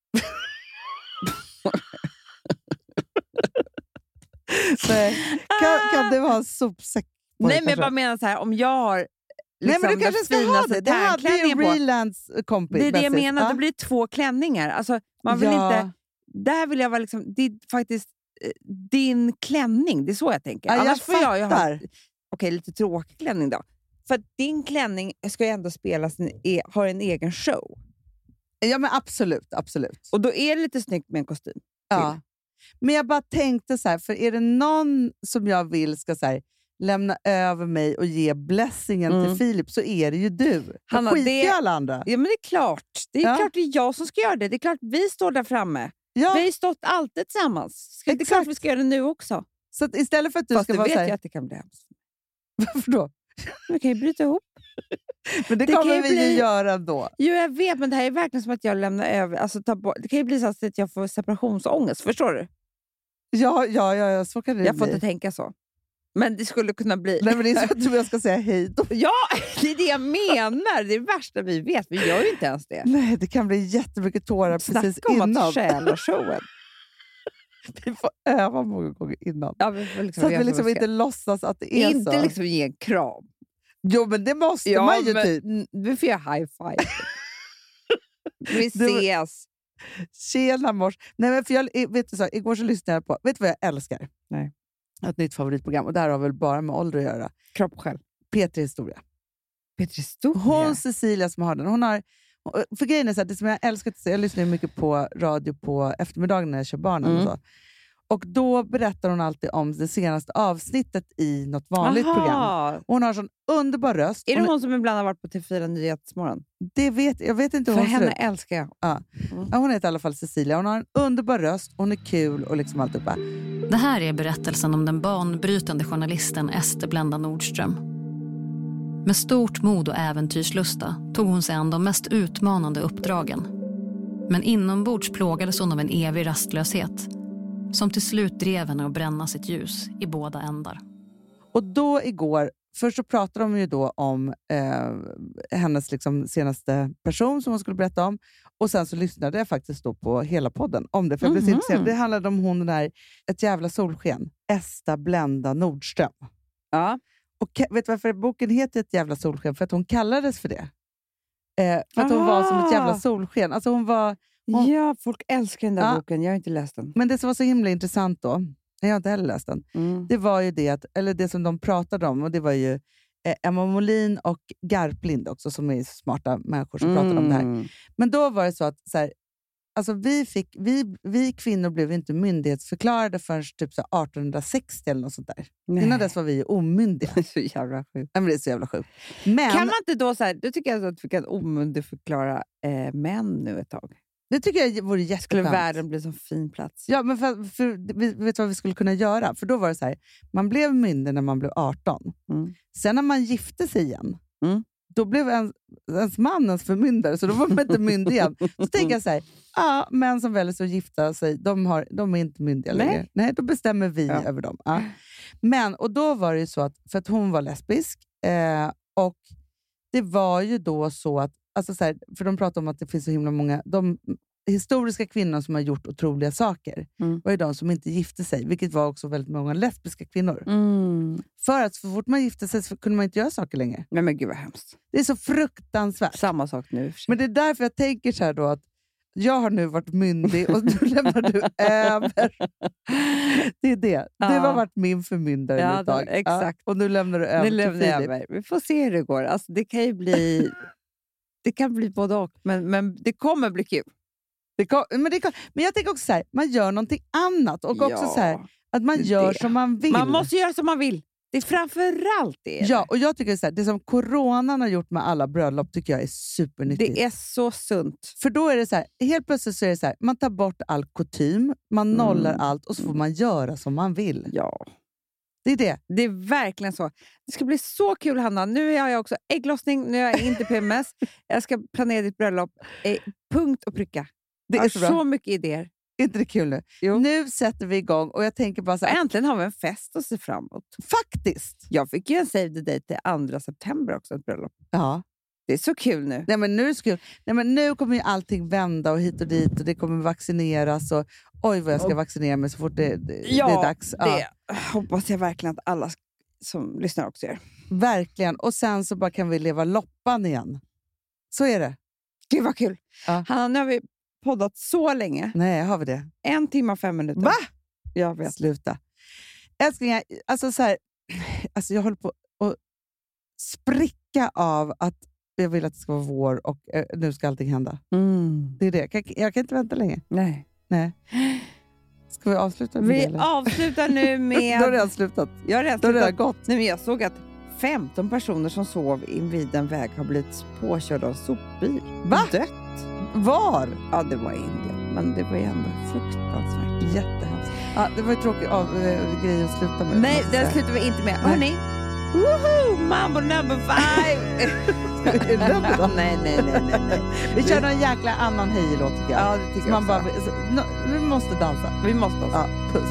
Speaker 3: Kan du ha en sopsäck?
Speaker 4: Nej, men jag bara menar så här, om jag har
Speaker 3: nej, men du kanske ska ha det. Det hade ju Relands kompis.
Speaker 4: Det är det jag menar, då blir det 2 klänningar. Alltså, man vill inte... Där vill jag vara liksom... Det är faktiskt din klänning. Det är så jag tänker.
Speaker 3: Ja,
Speaker 4: annars får jag ha okej, lite tråkig klänning då. För att din klänning ska ju ändå spelas, har en egen show.
Speaker 3: Ja, men absolut.
Speaker 4: Och då är det lite snyggt med en kostym.
Speaker 3: Ja. Men jag bara tänkte så här, för är det någon som jag vill ska så här, lämna över mig och ge blessingen till Filip, så är det ju du.
Speaker 4: Hanna,
Speaker 3: skiter ju alla andra.
Speaker 4: Ja, men det är klart. Det är klart det är jag som ska göra det. Det är klart vi står där framme.
Speaker 3: Ja.
Speaker 4: Vi har ju stått alltid tillsammans. Det är klart vi ska göra det nu också.
Speaker 3: Så att istället för att du
Speaker 4: Fast
Speaker 3: ska
Speaker 4: du
Speaker 3: vara
Speaker 4: vet
Speaker 3: så här,
Speaker 4: ju att det kan bli hemskt.
Speaker 3: Varför då?
Speaker 4: Vi kan ju bryta ihop.
Speaker 3: Men det kommer vi ju göra ändå.
Speaker 4: Jo, jag vet, men det här är verkligen som att jag lämnar över. Alltså, det kan ju bli så att jag får separationsångest. Förstår du?
Speaker 3: Ja, så kan det
Speaker 4: Jag
Speaker 3: bli.
Speaker 4: får inte tänka så. Men det skulle kunna bli...
Speaker 3: Nej, men det är så att jag ska säga hej då.
Speaker 4: Ja, det är det jag menar. Det är det värsta vi vet. Vi gör ju inte ens det.
Speaker 3: Nej, det kan bli jättemycket tårar precis
Speaker 4: Snacka om
Speaker 3: innan.
Speaker 4: att stjäla showen.
Speaker 3: Vi får öva många gånger innan.
Speaker 4: Ja, vi får liksom
Speaker 3: så att vi liksom inte låtsas att det är
Speaker 4: inte
Speaker 3: så.
Speaker 4: Liksom ge en kram.
Speaker 3: Jo, men det måste man ju typ.
Speaker 4: Vi får göra high five. Vi ses.
Speaker 3: Tjena mors. Nej, men för jag vet du, så, igår så lyssnade jag på, vet du vad jag älskar?
Speaker 4: Nej.
Speaker 3: Ett nytt favoritprogram, och det här har väl bara med ålder att göra.
Speaker 4: Kropp själv.
Speaker 3: P3 Historia.
Speaker 4: P3 Historia?
Speaker 3: Hon Cecilia som har den. Hon har, för grejen är så här, det som jag älskar att se, jag lyssnar ju mycket på radio på eftermiddagen när jag kör barnen och så. Och då berättar hon alltid om det senaste avsnittet i något vanligt program. Hon har sån underbar röst.
Speaker 4: Är det hon som ibland har varit på TV4 Nyhetsmorgon?
Speaker 3: Jag vet inte hur
Speaker 4: för
Speaker 3: hon
Speaker 4: henne
Speaker 3: ser ut.
Speaker 4: Älskar jag.
Speaker 3: Ja. Ja, hon heter i alla fall Cecilia. Hon har en underbar röst. Hon är kul och liksom alltihopa.
Speaker 8: Det här är berättelsen om den banbrytande journalisten Ester Blenda Nordström. Med stort mod och äventyrslusta tog hon sig an de mest utmanande uppdragen. Men inombords plågades hon av en evig rastlöshet som till slut drev henne att bränna sitt ljus i båda ändar.
Speaker 3: Och då igår, först så pratade de ju då om hennes liksom senaste person som hon skulle berätta om. Och sen så lyssnade jag faktiskt då på hela podden om det. För jag blev så intresserad. Det handlade om hon där, ett jävla solsken. Ester Blenda Nordström.
Speaker 4: Ja.
Speaker 3: Och vet du varför boken heter Ett jävla solsken? För att hon kallades för det. För att hon var som ett jävla solsken. Alltså hon var...
Speaker 4: Ja, folk älskar den där boken. Jag har inte läst den.
Speaker 3: Men det som var så himla intressant då, jag har inte heller läst den, det var ju det, eller det som de pratade om, och det var ju Emma Molin och Garplind också, som är smarta människor som pratade om det här. Men då var det så att så här, alltså vi kvinnor blev inte myndighetsförklarade förrän typ så 1860 eller något sånt där. Nej. Innan dess var vi omyndiga.
Speaker 4: Det är så jävla sjukt.
Speaker 3: Men det är så jävla sjukt. Men,
Speaker 4: kan man inte då så här, då tycker jag att vi kan omyndigförklara män nu ett tag.
Speaker 3: Det tycker jag vore jätteskönt.
Speaker 4: Skulle världen bli en fin plats?
Speaker 3: Ja, men vet du vad vi skulle kunna göra? För då var det så här, man blev myndig när man blev 18. Sen när man gifte sig igen, då blev ens man förmyndare, så då var man inte myndig igen. Så tänker jag så här, män som väljer att gifta sig, de är inte myndiga längre. Nej, då bestämmer vi över dem. Ja. Men, och då var det ju så att, för att hon var lesbisk, och det var ju då så att, alltså så här, för de pratar om att det finns så himla många, de historiska kvinnor som har gjort otroliga saker var ju de som inte gifte sig, vilket var också väldigt många lesbiska kvinnor. För att så fort man gifte sig så kunde man inte göra saker längre.
Speaker 4: Nej, men gud vad hemskt.
Speaker 3: Det är så fruktansvärt.
Speaker 4: Samma sak nu.
Speaker 3: Men det är därför jag tänker så här då, att jag har nu varit myndig och nu lämnar du över. Det är det. Du har varit min förmyndare ett tag.
Speaker 4: Exakt.
Speaker 3: Och nu lämnar du över till Filip.
Speaker 4: Vi får se hur det går. Alltså, det kan ju bli... Det kan bli både och, men det kommer bli kul.
Speaker 3: Men jag tänker också så här, man gör någonting annat. Och också så här, att man gör som man vill.
Speaker 4: Man måste göra som man vill. Det är framförallt det.
Speaker 3: Ja, och jag tycker så här, det som coronan har gjort med alla bröllop tycker jag är supernyttigt.
Speaker 4: Det är så sunt.
Speaker 3: För då är det så här, helt plötsligt så är det så här, man tar bort all kutym, man nollar allt och så får man göra som man vill.
Speaker 4: Ja.
Speaker 3: Det är det.
Speaker 4: Det är verkligen så. Det ska bli så kul, Hanna. Nu har jag också ägglossning, nu är jag inte PMS. Jag ska planera ditt bröllop. Punkt och pricka.
Speaker 3: Det är
Speaker 4: så mycket idéer.
Speaker 3: Är inte det kul nu? Jo. Nu sätter vi igång och jag tänker bara så här,
Speaker 4: äntligen har vi en fest att se fram emot.
Speaker 3: Faktiskt.
Speaker 4: Jag fick ju en save the date till 2 september också, ett bröllop.
Speaker 3: Ja.
Speaker 4: Det är så kul nu.
Speaker 3: Nej, men nu är det så kul. Nej, men nu kommer ju allting vända och hit och dit och det kommer vaccineras och oj vad jag ska vaccinera mig så fort det är dags.
Speaker 4: Det hoppas jag verkligen att alla som lyssnar också gör.
Speaker 3: Verkligen. Och sen så bara kan vi leva loppan igen. Så är det.
Speaker 4: Gud vad kul. Ja. Hanna, nu har vi poddat så länge.
Speaker 3: Nej, har vi det?
Speaker 4: 1 timme och 5 minuter.
Speaker 3: Va?
Speaker 4: Jag vet.
Speaker 3: Sluta. Älsklingar, alltså så här, Alltså jag håller på att spricka av att jag vill att det ska vara vår och nu ska allting hända. Det är det. Jag kan inte vänta länge.
Speaker 4: Nej.
Speaker 3: Ska vi avsluta med
Speaker 4: det? Vi avslutar nu med...
Speaker 3: Då har det slutat.
Speaker 4: Jag har redan
Speaker 3: slutat.
Speaker 4: Det gått. Nej, men jag såg att 15 personer som sov invid en väg har blivit påkörda av sopbil.
Speaker 3: Va?
Speaker 4: Dött.
Speaker 3: Var?
Speaker 4: Ja, det var i Indien. Men det var ju ändå fruktansvärt.
Speaker 3: Jättehemskt. Ja, det var ju tråkigt grej att sluta med.
Speaker 4: Nej, det slutar vi inte med. Hörrni. Woohoo! Mambo number 5!
Speaker 3: Är det den då?
Speaker 4: Nej.
Speaker 3: Vi kör någon jäkla annan hej-låt tycker jag.
Speaker 4: Ja, det tycker jag också.
Speaker 3: Vi måste dansa.
Speaker 4: Ja,
Speaker 3: puss.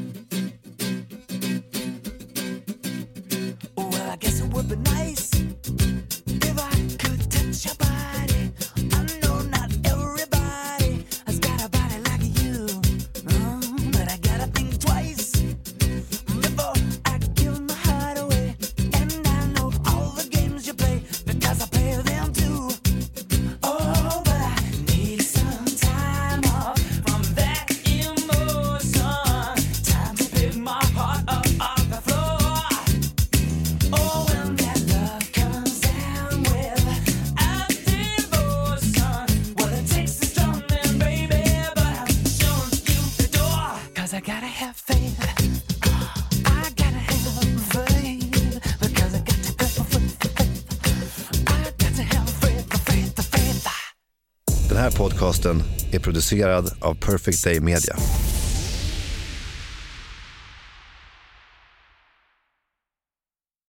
Speaker 9: Well, I guess it would be nice if I could touch your body. I know not everybody has got a body like you, but I gotta think twice before I give my heart away. And I know all the games you play because I play them too. Oh, but I need some time off from that emotion. Time to pick my heart up off the floor. Oh, when that love comes down with a devotion, well, it takes a strong man, baby, but I'm showing you the door. 'Cause I gotta have faith. I gotta have faith. Because I got to go for faith. I got to have faith.
Speaker 10: Den här podcasten är producerad av Perfect Day Media.